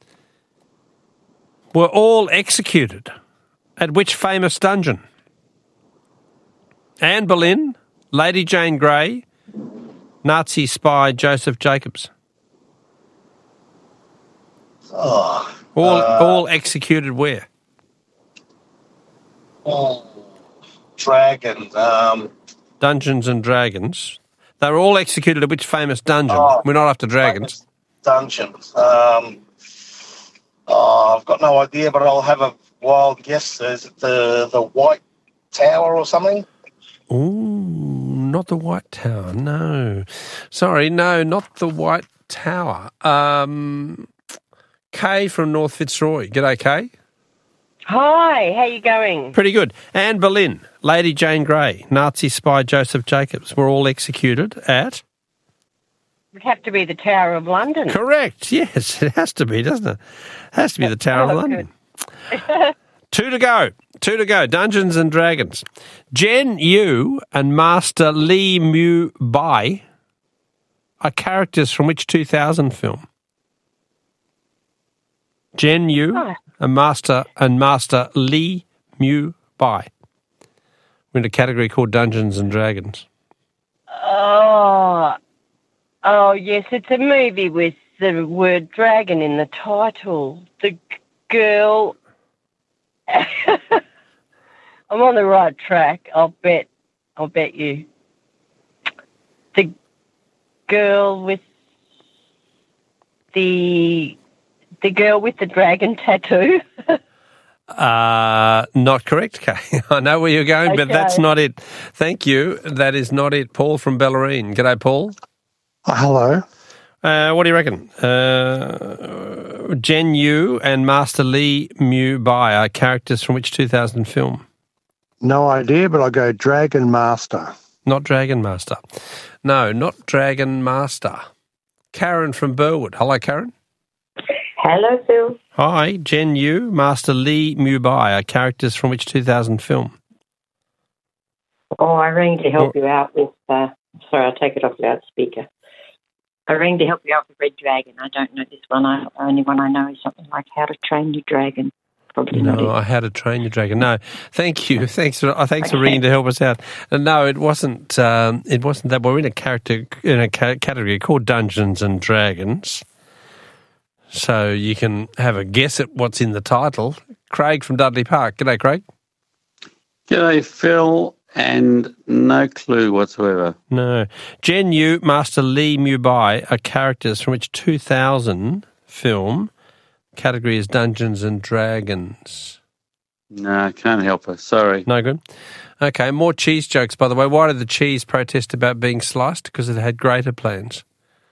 were all executed at which famous dungeon? Anne Boleyn, Lady Jane Grey, Nazi spy Joseph Jacobs. All executed where? Dragons. Dungeons and Dragons. They were all executed at which famous dungeon? We're not after dragons. Dungeons. I've got no idea, but I'll have a wild guess. Is it the White Tower or something? Ooh, not the White Tower, no. Sorry, no, not the White Tower. Kay from North Fitzroy. G'day, Kay. Hi, how you going? Pretty good. Anne Boleyn, Lady Jane Grey, Nazi spy Joseph Jacobs were all executed at? It would have to be the Tower of London. Correct, yes. It has to be, doesn't it? It has to be the Tower of London. 2 to go. 2 to go. Dungeons and Dragons. Jen Yu and Master Lee Mu Bai are characters from which 2000 film? Jen Yu and Master Lee Mu Bai. We're in a category called Dungeons and Dragons. Oh, yes, it's a movie with the word dragon in the title. The girl... I'm on the right track, I'll bet you. The girl with the dragon tattoo. Not correct, Kay. I know where you're going, but that's not it. Thank you. That is not it. Paul from Bellarine. G'day, Paul. Hello. What do you reckon? Jen Yu and Master Lee Mu Bai are characters from which 2000 film? No idea, but I'll go Dragon Master. Not Dragon Master. No, not Dragon Master. Karen from Burwood. Hello, Karen. Hello, Phil. Hi, Jen Yu, Master Lee Mu Bai are characters from which 2000 film? Oh, I rang to help you out with... sorry, I'll take it off loudspeaker. I rang to help you out with Red Dragon. I don't know this one. The only one I know is something like How to Train Your Dragon. Probably not it. How to Train Your Dragon. No, thank you. Thanks for ringing to help us out. No, it wasn't. It wasn't that. We're in a category called Dungeons and Dragons. So you can have a guess at what's in the title. Craig from Dudley Park. G'day, Craig. G'day, Phil, and no clue whatsoever. No. Jen Yu, Master Lee Mu Bai are characters from which 2000 film. Category is Dungeons and Dragons. No, I can't help her. Sorry. No good. Okay, more cheese jokes, by the way. Why did the cheese protest about being sliced? Because it had greater plans.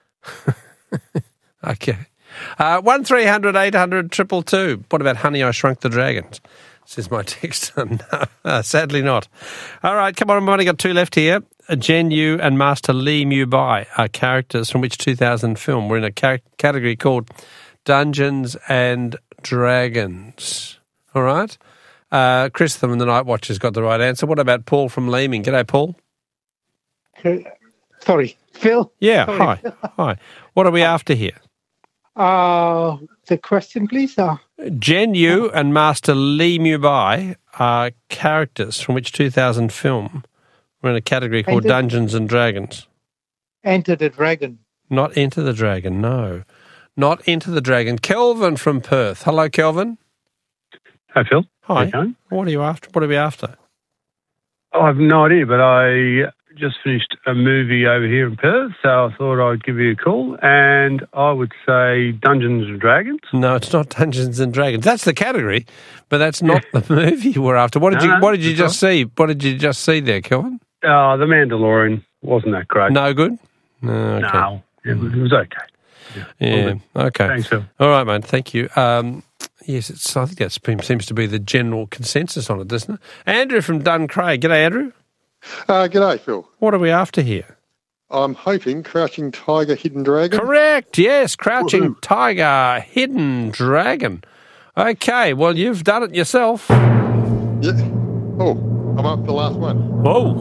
Okay. 1300 800 222. What about Honey, I Shrunk the Dragon? Says my text. No, sadly not. All right, come on. I've only got 2 left here. Jen Yu and Master Lee Mu Bai are characters from which 2000 film? We're in a category called Dungeons and Dragons. All right. Chris from the Night Watcher's got the right answer. What about Paul from Leeming? G'day, Paul. Sorry, Phil? Yeah, Sorry. hi. What are we after here? The question, please. Jen Yu and Master Lee Mubai are characters from which 2000 film? We're in a category called Dungeons and Dragons. Enter the Dragon. Not Enter the Dragon, no. Not Enter the Dragon. Kelvin from Perth. Hello, Kelvin. Hi, Phil. Hi. What are you after? What are we after? I have no idea, but I just finished a movie over here in Perth, so I thought I'd give you a call, and I would say Dungeons and Dragons. No, it's not Dungeons and Dragons. That's the category, but that's not the movie we're after. What did you just see? What did you just see there, Kelvin? The Mandalorian wasn't that great. No good? Okay. No, it was okay. Yeah, okay. Thanks, Phil. All right, mate, thank you. Yes, I think that seems to be the general consensus on it, doesn't it? Andrew from Duncraig. G'day, Andrew. G'day, Phil. What are we after here? I'm hoping Crouching Tiger, Hidden Dragon. Correct, yes, Crouching Tiger, Hidden Dragon. Okay, well, you've done it yourself. Yeah. Oh, I'm up to the last one. Whoa.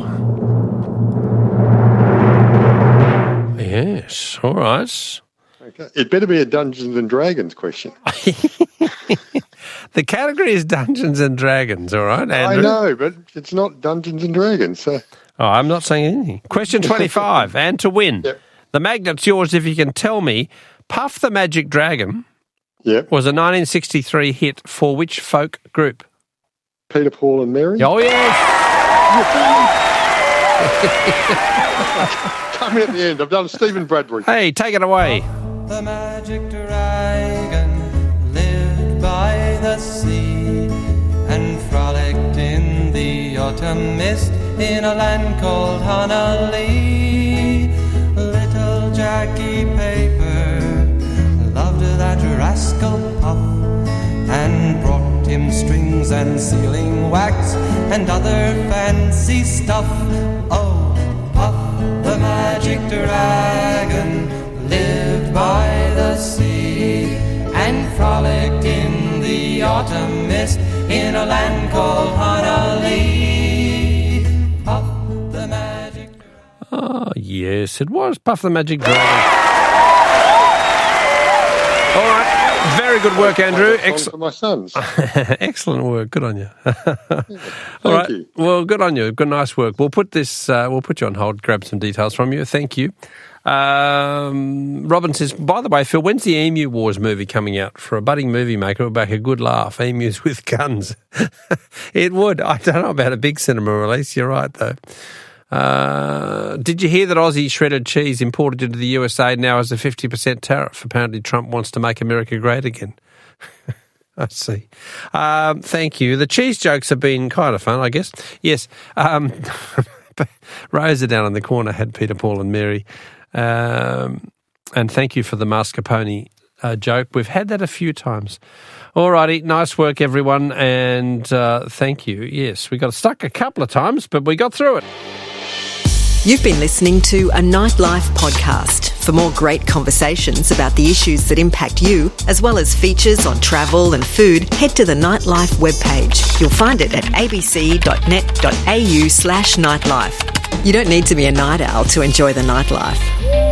Yes, all right. Okay. It better be a Dungeons and Dragons question. The category is Dungeons and Dragons, all right, Andrew? I know, but it's not Dungeons and Dragons. So. Oh, I'm not saying anything. Question 25, and to win. Yep. The magnet's yours if you can tell me Puff the Magic Dragon was a 1963 hit for which folk group? Peter, Paul and Mary. Oh, yes. Coming at the end. I've done Stephen Bradbury. Hey, take it away. The magic dragon lived by the sea and frolicked in the autumn mist in a land called Honolulu. Little Jackie Paper loved that rascal Puff and brought him strings and sealing wax and other fancy stuff. Oh, Puff the magic dragon lived by the sea and frolicked in the autumn mist in a land called Honolulu. Puff the magic dragon. Oh, yes, it was Puff the Magic Dragon. All right. Very good work, Andrew. For my sons. Excellent work. Good on you. All right. you. Well, good on you. Good, nice work. We'll put this. We'll put you on hold. Grab some details from you. Thank you. Robin says, by the way, Phil, when's the Emu Wars movie coming out? For a budding movie maker, it would make a good laugh. Emus with guns. It would. I don't know about a big cinema release. You're right, though. Did you hear that Aussie shredded cheese imported into the USA now has a 50% tariff? Apparently Trump wants to make America great again. I see. Thank you. The cheese jokes have been kind of fun, I guess. Yes. Rosa down in the corner had Peter, Paul and Mary. And thank you for the mascarpone joke. We've had that a few times. All righty, nice work, everyone, and thank you. Yes, we got stuck a couple of times, but we got through it. You've been listening to a Nightlife podcast. For more great conversations about the issues that impact you, as well as features on travel and food, head to the Nightlife webpage. You'll find it at abc.net.au/nightlife. You don't need to be a night owl to enjoy the nightlife.